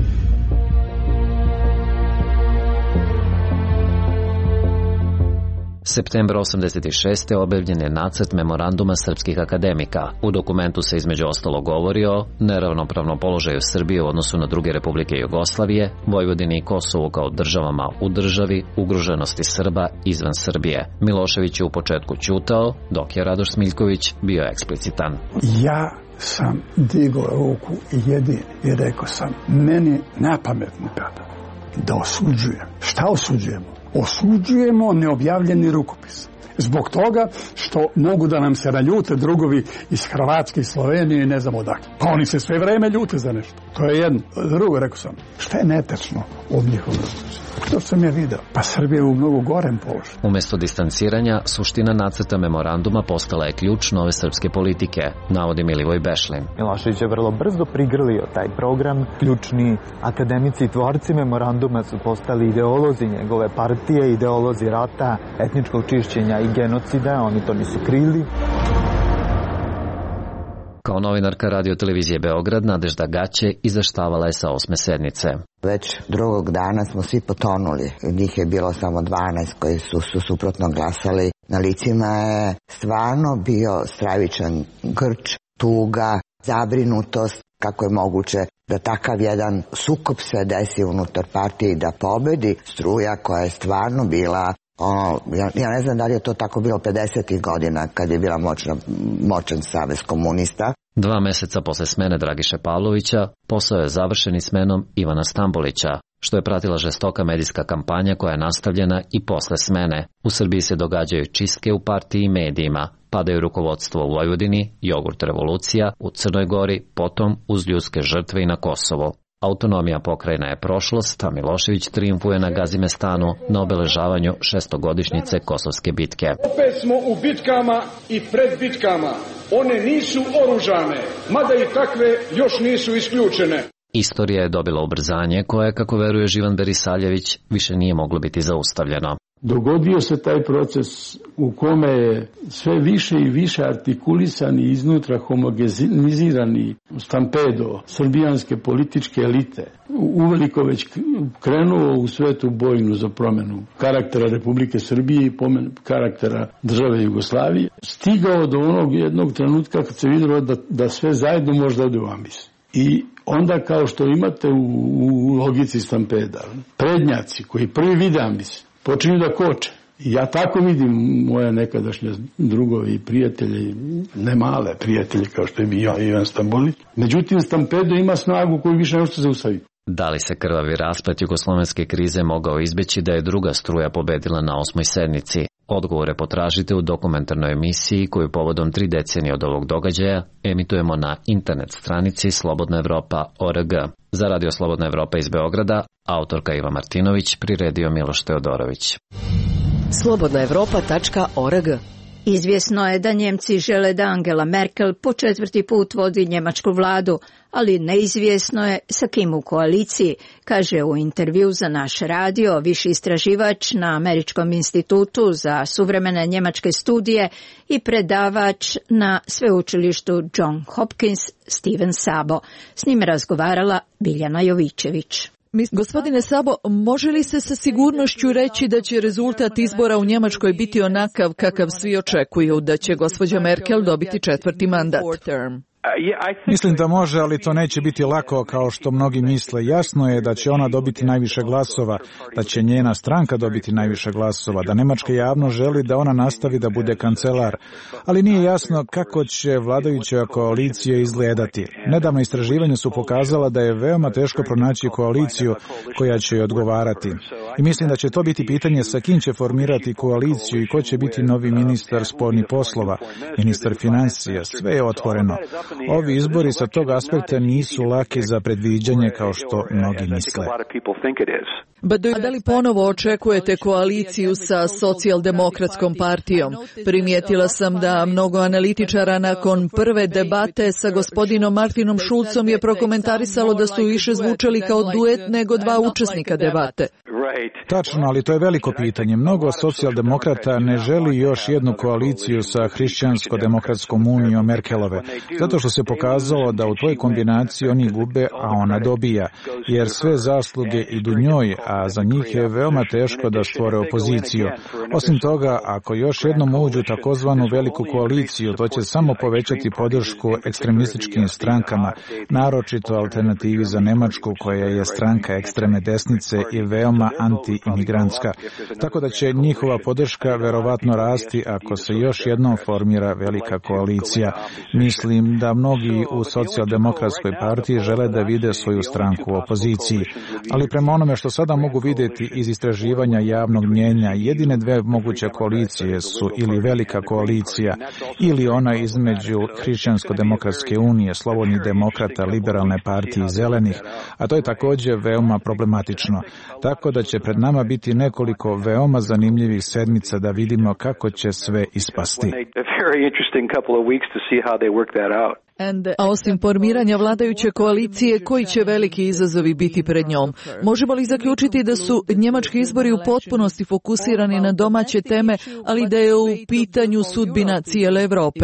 Septembra osamdeset šeste. objavljen je nacrt memoranduma srpskih akademika. U dokumentu se između ostalo govori o neravnopravnom položaju Srbije u odnosu na druge republike Jugoslavije, Vojvodini i Kosovu kao državama u državi, ugroženosti Srba izvan Srbije. Milošević je u početku ćutao, dok je Radoš Smiljković bio eksplicitan. Ja sam digao ruku jedini i rekao sam, meni na pamet ne pada da osuđujem. Šta osuđujemo? Osuđujemo neobjavljeni rukopis. Zbog toga što mogu da nam se naljute drugovi iz Hrvatske i Slovenije i ne znam odakle. Pa oni se sve vreme ljute za nešto. To je jedno. Drugo, rekao sam, šta je netečno od njihovog rukopisa? To sam ja video. Pa Srbija je u mnogo gorem položaju. Umjesto distanciranja, suština nacrta memoranduma postala je ključ nove srpske politike, navodi Milivoj Bešlin. Milošević je vrlo brzo prigrlio taj program. Ključni akademici i tvorci memoranduma su postali ideolozi njegove partije, ideolozi rata, etničkog čišćenja i genocida. Oni to nisu krili. Kao novinarka Radio televizije Beograd, Nadežda Gaće izveštavala je sa osme sednice. Već drugog dana smo svi potonuli. Njih je bilo samo dvanaest koji su, su suprotno glasali. Na licima je stvarno bio stravičan grč, tuga, zabrinutost. Kako je moguće da takav jedan sukob se desi unutar partije i da pobedi Struja koja je stvarno bila... Ono, ja, ja ne znam da li je to tako bilo pedesetih godina kad je bila moćna, moćan savez komunista. Dva meseca posle smene Dragiše Pavlovića posao je završen i smenom Ivana Stambolića, što je pratila žestoka medijska kampanja koja je nastavljena i posle smene. U Srbiji se događaju čistke u partiji i medijima, padaju rukovodstvo u Vojvodini, jogurt revolucija, u Crnoj Gori, potom uz ljudske žrtve i na Kosovo. Autonomija pokrajina je prošlost, a Milošević triumfuje na Gazimestanu na obeležavanju šestogodišnjice Kosovske bitke. Opet smo u bitkama i pred bitkama. One nisu oružane, mada i takve još nisu isključene. Istorija je dobila ubrzanje koje, kako veruje Živan Berisaljević, više nije moglo biti zaustavljeno. Dogodio se taj proces u kome je sve više i više artikulisani iznutra homogenizirani stampedo srbijanske političke elite uveliko već krenuo u svetu bojnu za promenu karaktera Republike Srbije i pomen karaktera države Jugoslavije, stigao do onog jednog trenutka kad se vidjelo da, da sve zajedno može da ode u ambis. I onda, kao što imate u, u logici stampeda, prednjaci koji prvi vide ambis počinju da koče. I ja tako vidim moje nekadašnje drugove i prijatelje, ne male prijatelje kao što je bio Ivan Stambolić. Međutim, stampedo ima snagu koju više ne može zaustaviti. Da li se krvavi rasplet jugoslovenske krize mogao izbeći da je druga struja pobedila na osmoj sednici? Odgovore potražite u dokumentarnoj emisiji koju povodom tri decenije od ovog događaja emitujemo na internet stranici Slobodna Evropa tačka org. Za Radio Slobodna Evropa iz Beograda, autorka Iva Martinović, priredio Miloš Teodorović. Slobodna Evropa tačka org. Izvjesno je da Njemci žele da Angela Merkel po četvrti put vodi njemačku vladu, ali neizvjesno je sa kim u koaliciji, kaže u intervju za naš radio viši istraživač na Američkom institutu za suvremene njemačke studije i predavač na sveučilištu John Hopkins Steven Sabo. S njim razgovarala Biljana Jovićević. Gospodine Sabo, može li se sa sigurnošću reći da će rezultat izbora u Njemačkoj biti onakav kakav svi očekuju, da će gospođa Merkel dobiti četvrti mandat? Mislim da može, ali to neće biti lako kao što mnogi misle. Jasno je da će ona dobiti najviše glasova, da će njena stranka dobiti najviše glasova, da nemačka javnost želi da ona nastavi da bude kancelar, ali nije jasno kako će vladajuća koalicija izgledati. Nedavno istraživanja su pokazala da je veoma teško pronaći koaliciju koja će joj odgovarati. I mislim da će to biti pitanje sa kim će formirati koaliciju i ko će biti novi ministar spoljnih poslova, ministar financija, sve je otvoreno. Ovi izbori sa tog aspekta nisu laki za predviđanje kao što mnogi misle. Da li ponovo očekujete koaliciju sa socijaldemokratskom partijom? Primijetila sam da mnogo analitičara nakon prve debate sa gospodinom Martinom Schulzom je prokomentarisalo da su više zvučali kao duet nego dva učesnika debate. Tačno, ali to je veliko pitanje. Mnogo socijaldemokrata ne želi još jednu koaliciju sa Hrišćansko-demokratskom unijom Merkelove, zato što se pokazalo da u toj kombinaciji oni gube, a ona dobija, jer sve zasluge idu njoj, a za njih je veoma teško da stvore opoziciju. Osim toga, ako još jednom uđu takozvanu veliku koaliciju, to će samo povećati podršku ekstremističkim strankama, naročito Alternativi za Nemačku, koja je stranka ekstremne desnice i veoma anti-imigrantska. Tako da će njihova podrška verovatno rasti ako se još jednom formira velika koalicija. Mislim da mnogi u socijaldemokratskoj partiji žele da vide svoju stranku u opoziciji. Ali prema onome što sada mogu vidjeti iz istraživanja javnog mnjenja, jedine dve moguće koalicije su ili velika koalicija ili ona između Hrišćansko-demokratske unije, Slobodnih demokrata, Liberalne partije i Zelenih, a to je također veoma problematično. Tako da će pred nama biti nekoliko veoma zanimljivih sedmica da vidimo kako će sve ispasti. A osim formiranja vladajuće koalicije, koji će veliki izazovi biti pred njom? Možemo li zaključiti da su njemački izbori u potpunosti fokusirani na domaće teme, ali da je u pitanju sudbina cijele Evrope?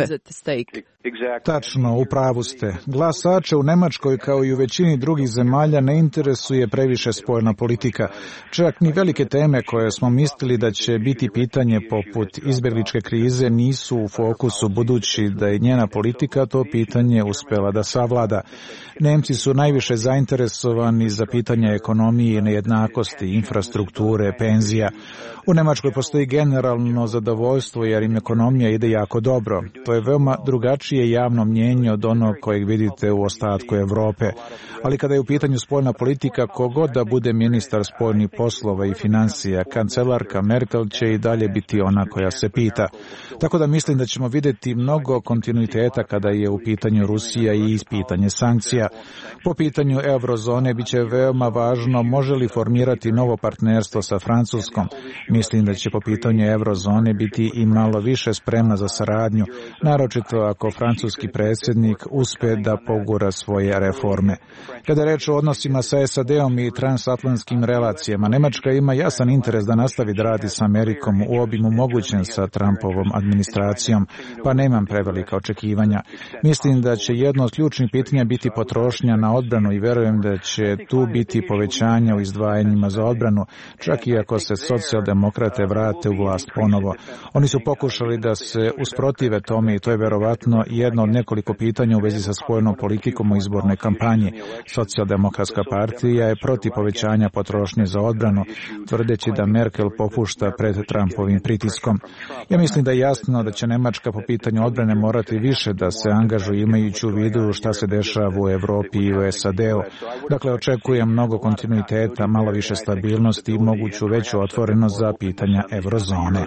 Tačno, u pravu ste. Glasače u Nemačkoj kao i u većini drugih zemalja ne interesuje previše spoljna politika. Čak ni velike teme koje smo mislili da će biti pitanje poput izbjegličke krize nisu u fokusu, budući da je njena politika to pitanje uspela da savlada. Nemci su najviše zainteresovani za pitanja ekonomije, nejednakosti, infrastrukture, penzija. U Nemačkoj postoji generalno zadovoljstvo jer im ekonomija ide jako dobro. To je veoma drugačije javno mnjenje od onog kojeg vidite u ostatku Evrope. Ali kada je u pitanju spoljna politika, kogod da bude ministar spoljnih poslova i financija, kancelarka Merkel će i dalje biti ona koja se pita. Tako da mislim da ćemo vidjeti mnogo kontinuiteta kada je u pitanju Rusija i pitanje sankcija. Po pitanju eurozone bit će veoma važno može li formirati novo partnerstvo sa Francuskom. Mislim da će po pitanju eurozone biti i malo više spremna za saradnju, naročito ako francuski predsjednik uspe da pogura svoje reforme. Kada je reč o odnosima sa S A D-om i transatlantskim relacijama, Nemačka ima jasan interes da nastavi da radi sa Amerikom u obimu mogućem sa Trumpovom administracijom, pa nemam prevelika očekivanja. Mislim da će jedno od ključnih pitanja biti potrošnja na odbranu i verujem da će tu biti povećanja u izdvajanjima za odbranu, čak i ako se socijaldemokrate vrate u vlast ponovo. Oni su pokušali da se usprotive tome i to je verovatno jedno od nekoliko pitanja u vezi sa spoljnom politikom u izbornoj kampanji. Socijaldemokratska partija je protiv povećanja potrošnje za odbranu, tvrdeći da Merkel popušta pred Trumpovim pritiskom. Ja mislim da je jasno da će Nemačka po pitanju odbrane morati više da se angažuje imajući u vidu šta se dešava u Evropi i u S A D-u. Dakle, očekujem mnogo kontinuiteta, malo više stabilnosti i moguću veću otvorenost za pitanja eurozone.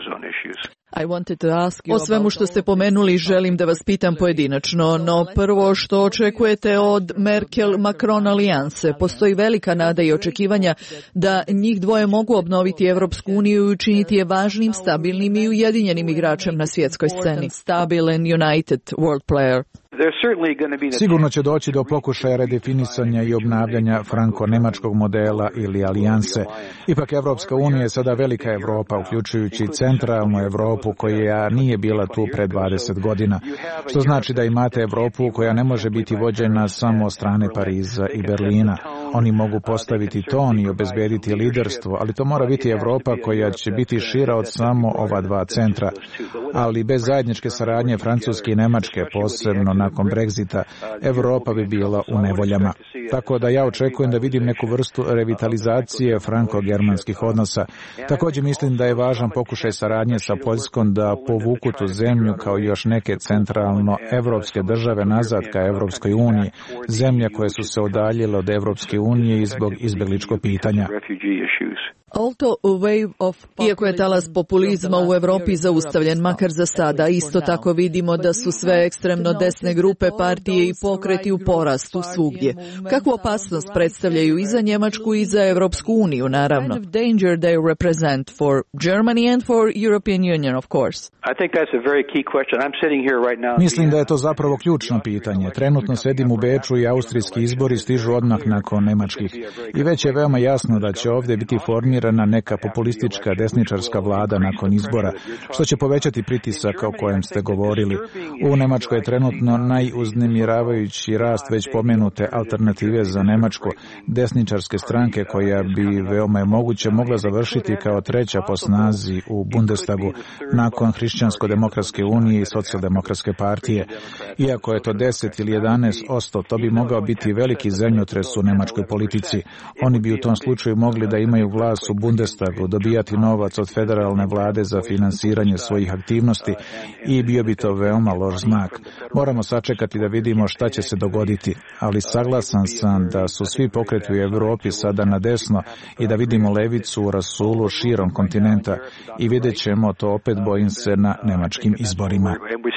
O svemu što ste pomenuli želim da vas pitam pojedinačno, no prvo što očekujete od Merkel-Macron alijanse? Postoji velika nada i očekivanja da njih dvoje mogu obnoviti Evropsku uniju i učiniti je važnim, stabilnim i ujedinjenim igračem na svjetskoj sceni. Stabilen, united world player. Sigurno će doći do pokušaja redefinisanja i obnavljanja franko-nemačkog modela ili alijanse. Ipak Evropska unija je sada velika Evropa, uključujući centralnu Evropu koja nije bila tu pre dvadeset godina. Što znači da imate Evropu koja ne može biti vođena samo od strane Pariza i Berlina. Oni mogu postaviti ton i obezbediti liderstvo, ali to mora biti Evropa koja će biti šira od samo ova dva centra. Ali bez zajedničke saradnje Francuske i Nemačke, posebno nakon Brexita, Evropa bi bila u nevoljama. Tako da ja očekujem da vidim neku vrstu revitalizacije franko-germanskih odnosa. Također mislim da je važan pokušaj saradnje sa Poljskom da povuku tu zemlju kao i još neke centralno-evropske države nazad ka Evropskoj uniji, zemlje koje su se udaljile od Evropske unije i zbog izbegličkog pitanja. Iako je talas populizma u Evropi zaustavljen, makar za sada, isto tako vidimo da su sve ekstremno desne grupe, partije i pokreti u porastu svugdje. Kakvu opasnost predstavljaju i za Njemačku i za Evropsku uniju, naravno? Mislim da je to zapravo ključno pitanje. Trenutno sedim u Beču i austrijski izbori stižu odmah nakon nemačkih. I već je veoma jasno da će ovdje biti formirana neka populistička desničarska vlada nakon izbora, što će povećati pritisak o kojem ste govorili. U Nemačkoj je trenutno najuznemiravajući rast već pomenute Alternative za Nemačku, desničarske stranke koja bi veoma je moguće mogla završiti kao treća po snazi u Bundestagu nakon Hrišćansko-demokratske unije i Socijaldemokratske partije. Iako je to deset ili jedanaest posto, to bi mogao biti veliki zemljotres u nemačkoj politici. Oni bi u tom slučaju mogli da imaju glas u Bundestagu, dobijati novac od federalne vlade za finansiranje svojih aktivnosti i bio bi to veoma loš znak. Moramo sačekati da vidimo šta će se dogoditi, ali saglasan sam da su svi pokreti u Evropi sada na desno i da vidimo levicu u rasulu širom kontinenta i vidjet ćemo to opet, bojim se, na nemačkim izborima.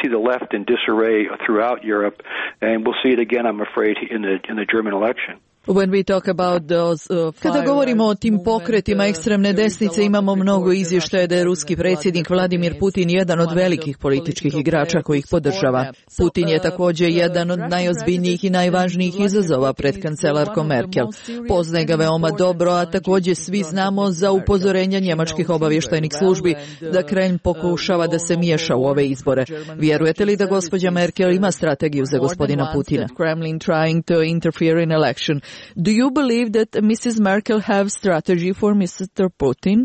Kada govorimo o tim pokretima ekstremne desnice, imamo mnogo izvještaja da je ruski predsjednik Vladimir Putin jedan od velikih političkih igrača koji ih podržava. Putin je također jedan od najozbiljnijih i najvažnijih izazova pred kancelarkom Merkel. Poznaje ga veoma dobro, a također svi znamo za upozorenja njemačkih obavještajnih službi da Kremlj pokušava da se miješa u ove izbore. Vjerujete li da gospođa Merkel ima strategiju za gospodina Putina? Kremlin trying to interfere in election. Do you believe that Missus Merkel have strategy for mister Putin?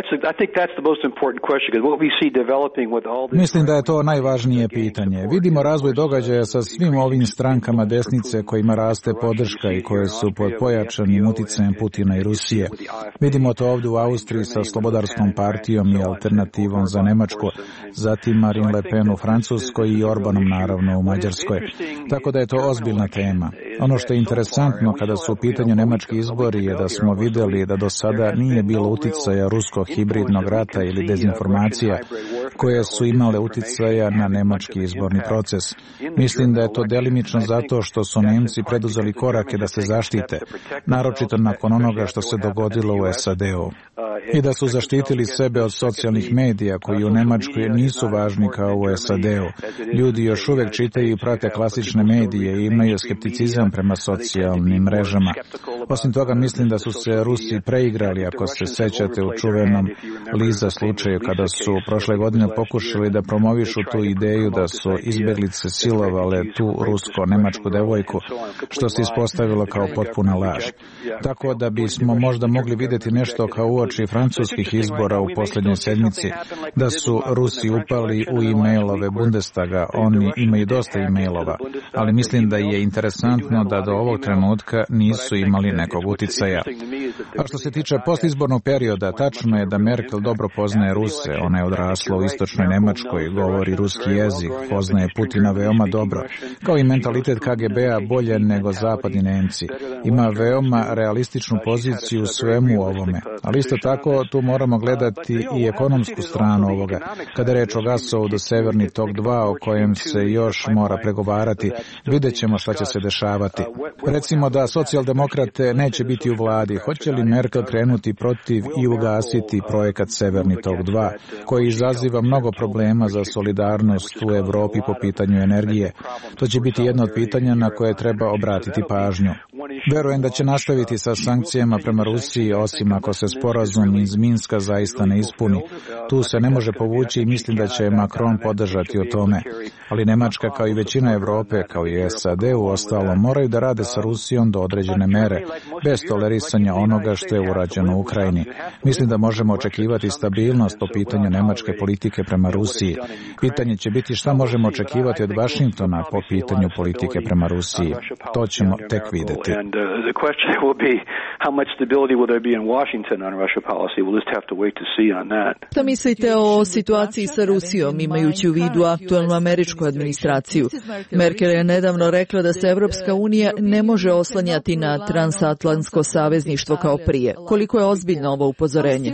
Mislim da je to najvažnije pitanje. Vidimo razvoj događaja sa svim ovim strankama desnice kojima raste podrška i koje su pod pojačanim uticajem Putina i Rusije. Vidimo to ovdje u Austriji sa Slobodarskom partijom i Alternativom za Nemačku, zatim Marine Le Pen u Francuskoj i Orbanom naravno u Mađarskoj. Tako da je to ozbiljna tema. Ono što je interesantno kada su u pitanju nemački izbori je da smo vidjeli da do sada nije bilo uticaja ruskog hibridnog rata ili dezinformacija koje su imale uticaja na nemački izborni proces. Mislim da je to delimično zato što su Nemci preduzeli korake da se zaštite, naročito nakon onoga što se dogodilo u S A D-u. I da su zaštitili sebe od socijalnih medija koji u Nemačkoj nisu važni kao u S A D-u. Ljudi još uvijek čitaju i prate klasične medije i imaju skepticizam prema socijalnim mrežama. Osim toga mislim da su se Rusi preigrali, ako se sećate u čuvenom Liza slučaju kada su prošle godine pokušali da promovišu tu ideju da su izbjeglice silovale tu rusko-nemačku devojku, što se ispostavilo kao potpuna laž. Tako da bismo možda mogli vidjeti nešto kao uoči francuskih izbora u posljednjoj sedmici, da su Rusi upali u e-mailove Bundestaga. Oni imaju dosta e-mailova, ali mislim da je interesantno da do ovog trenutka nisu imali nekog uticaja. A što se tiče postizbornog perioda, tačno je da Merkel dobro poznaje Ruse, ona je odrasla u istočnoj Nemačkoj, govori ruski jezik, poznaje Putina veoma dobro, kao i mentalitet K G B-a bolje nego zapadni Nemci. Ima veoma realističnu poziciju u svemu ovome, ali isto tako tu moramo gledati i ekonomsku stranu ovoga. Kada reč o gasovodu Severni tok dva, o kojem se još mora pregovarati, vidjet ćemo šta će se dešavati. Recimo da socijaldemokrate neće biti u vladi, hoće li Merkel krenuti protiv i ugasiti projekat Severni tok dva, koji izaziva mnogo problema za solidarnost u Evropi po pitanju energije. To će biti jedno od pitanja na koje treba obratiti pažnju. Verujem da će nastaviti sa sankcijama prema Rusiji, osim ako se sporazum iz Minska zaista ne ispuni. Tu se ne može povući i mislim da će Macron podržati o tome. Ali Nemačka, kao i većina Evrope, kao i S A D, u ostalo moraju da rade sa Rusijom do određene mere, bez tolerisanja onoga što je urađeno u Ukrajini. Mislim da možemo očekivati stabilnost po pitanju nemačke politike prema Rusiji. Pitanje će biti šta možemo očekivati od Vašingtona po pitanju politike prema Rusiji. To ćemo tek vidjeti. Šta mislite o situaciji sa Rusijom, imajući u vidu aktualnu američku administraciju? Merkel je nedavno rekla da se Evropska unija ne može oslanjati na transatlantsko savezništvo kao prije. Koliko je ozbiljno ovo upozorenje?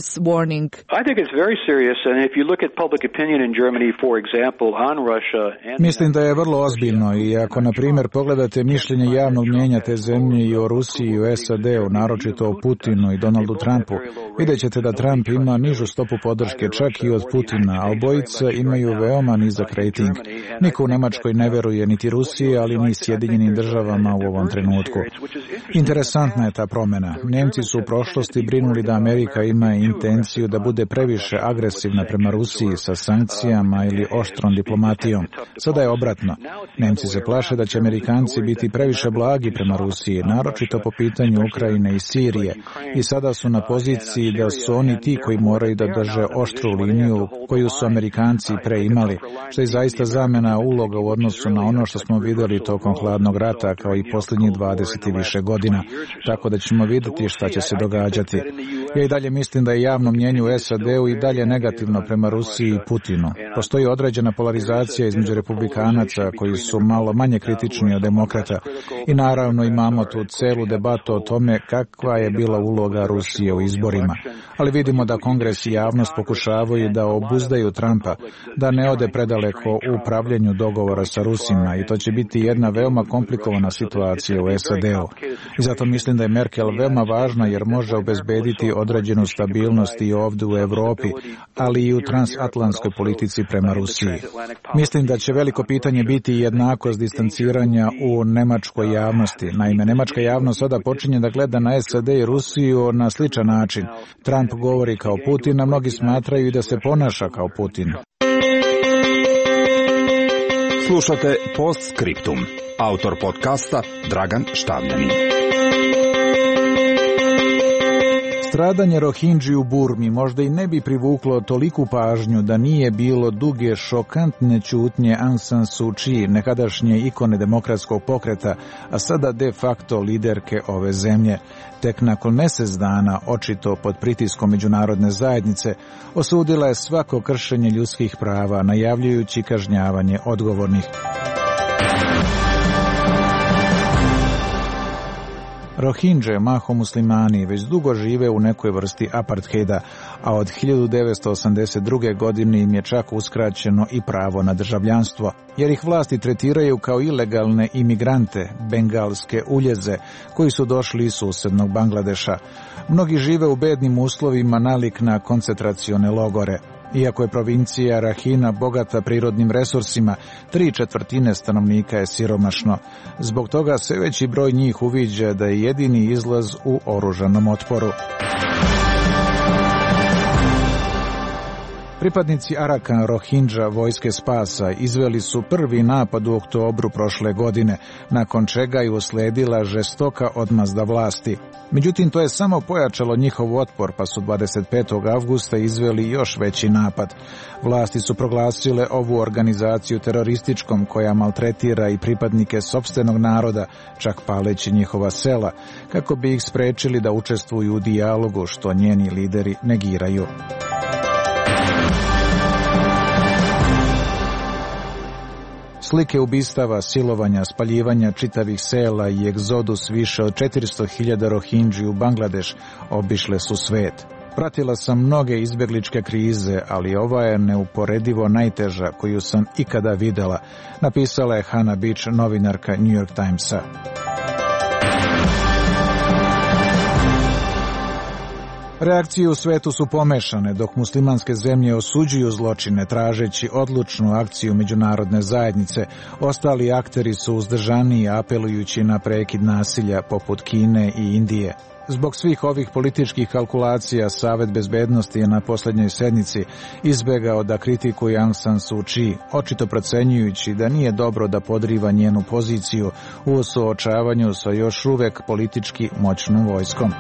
Mislim da je vrlo ozbiljno i ako, na primjer, pogledate mišljenje javnog mnijenja te zemlje i o Rusiji i o S A D-u, naročito o Putinu i Donaldu Trumpu, vidjet ćete da Trump ima nižu stopu podrške čak i od Putina, a obojica imaju veoma nizak rejting. Niko u Nemačkoj ne veruje niti Rusiji, ali ni Sjedinjenim državama u ovom trenutku. Interesantna je ta promjena. Njemci su u prošlosti brinuli da Amerika ima intenciju da bude previše agresivna prema Rusiji sa sankcijama ili oštrom diplomatijom. Sada je obratno. Nemci se plaše da će Amerikanci biti previše blagi prema Rusiji, naročito po pitanju Ukrajine i Sirije. I sada su na poziciji da su oni ti koji moraju da drže oštru liniju koju su Amerikanci pre imali, što je zaista zamena uloga u odnosu na ono što smo vidjeli tokom hladnog rata kao i posljednjih dvadeset i više godina. Tako da ćemo vidjeti šta će se događati. Ja i dalje mislim da je javno mnjenje u S A D-u i dalje negativno prema Rusiji i Putinu. Postoji određena polarizacija između republikanaca koji su malo manje kritični od demokrata i naravno imamo tu celu debatu o tome kakva je bila uloga Rusije u izborima. Ali vidimo da Kongres i javnost pokušavaju da obuzdaju Trumpa, da ne ode predaleko u pravljenju dogovora sa Rusima i to će biti jedna veoma komplikovana situacija u S A D-u. I zato mislim da je Merkel veoma važna jer može obezbediti određenu stabilnost i ovdje u Evropi, ali i u transatlantskoj politici prema Rusiji. Mislim da će veliko pitanje biti jednakost distanciranja u nemačkoj javnosti. Naime, nemačka javnost sada počinje da gleda na S A D i Rusiju na sličan način. Trump govori kao Putin, a mnogi smatraju i da se ponaša kao Putin. Slušate Postscriptum. Autor podcasta Dragan Štavljanin. Stradanje Rohingji u Burmi možda i ne bi privuklo toliku pažnju da nije bilo duge šokantne ćutnje Aung San Suu Kyi, nekadašnje ikone demokratskog pokreta, a sada de facto liderke ove zemlje. Tek nakon mjesec dana, očito pod pritiskom međunarodne zajednice, osudila je svako kršenje ljudskih prava, najavljujući kažnjavanje odgovornih. Rohingje, mahom muslimani, već dugo žive u nekoj vrsti apartheida, a od hiljadu devetsto osamdeset druge. godine im je čak uskraćeno i pravo na državljanstvo, jer ih vlasti tretiraju kao ilegalne imigrante, bengalske uljeze, koji su došli iz susednog Bangladeša. Mnogi žive u bednim uslovima nalik na koncentracione logore. Iako je provincija Rakhine bogata prirodnim resursima, tri četvrtine stanovnika je siromašno. Zbog toga sve veći broj njih uviđa da je jedini izlaz u oružanom otporu. Pripadnici Arakan Rohingya vojske spasa izveli su prvi napad u oktobru prošle godine, nakon čega je usledila žestoka odmazda vlasti. Međutim, to je samo pojačalo njihov otpor, pa su dvadeset petog avgusta izveli još veći napad. Vlasti su proglasile ovu organizaciju terorističkom koja maltretira i pripadnike sopstvenog naroda, čak paleći njihova sela, kako bi ih sprečili da učestvuju u dijalogu, što njeni lideri negiraju. Slike ubistava, silovanja, spaljivanja čitavih sela i egzodus više od četiristo hiljada Rohingji u Bangladeš obišle su svet. Pratila sam mnoge izbjegličke krize, ali ova je neuporedivo najteža koju sam ikada videla, napisala je Hannah Beach, novinarka New York Timesa. Reakcije u svetu su pomešane, dok muslimanske zemlje osuđuju zločine tražeći odlučnu akciju međunarodne zajednice. Ostali akteri su uzdržaniji, apelujući na prekid nasilja poput Kine i Indije. Zbog svih ovih političkih kalkulacija, Savet bezbednosti je na posljednjoj sednici izbegao da kritikuje Aung San Suu Kyi, očito procenjujući da nije dobro da podriva njenu poziciju u suočavanju sa još uvek politički moćnom vojskom.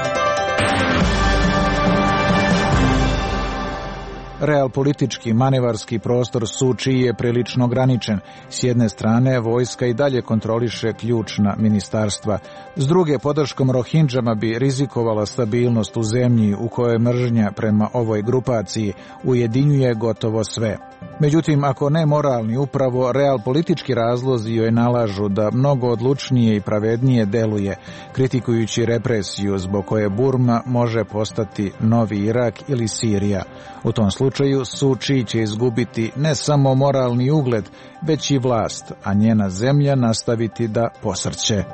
Realpolitički manevarski prostor Suu Kyi je prilično ograničen. S jedne strane, vojska i dalje kontroliše ključna ministarstva. S druge, podrškom Rohinđama bi rizikovala stabilnost u zemlji u kojoj mržnja prema ovoj grupaciji ujedinjuje gotovo sve. Međutim, ako ne moralni, upravo realpolitički razlozi joj nalažu da mnogo odlučnije i pravednije deluje, kritikujući represiju zbog koje Burma može postati novi Irak ili Sirija. U tom slučaju Suu Kyi će izgubiti ne samo moralni ugled, već i vlast, a njena zemlja nastaviti da posrće.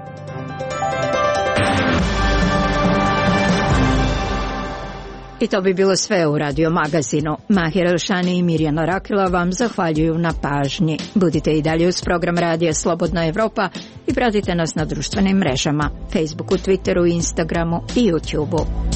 I to bi bilo sve u Radio Magazinu. Mahir Elšani i Mirjana Rakila vam zahvaljuju na pažnji. Budite i dalje uz program Radija Slobodna Evropa i pratite nas na društvenim mrežama, Facebooku, Twitteru, Instagramu i YouTubeu.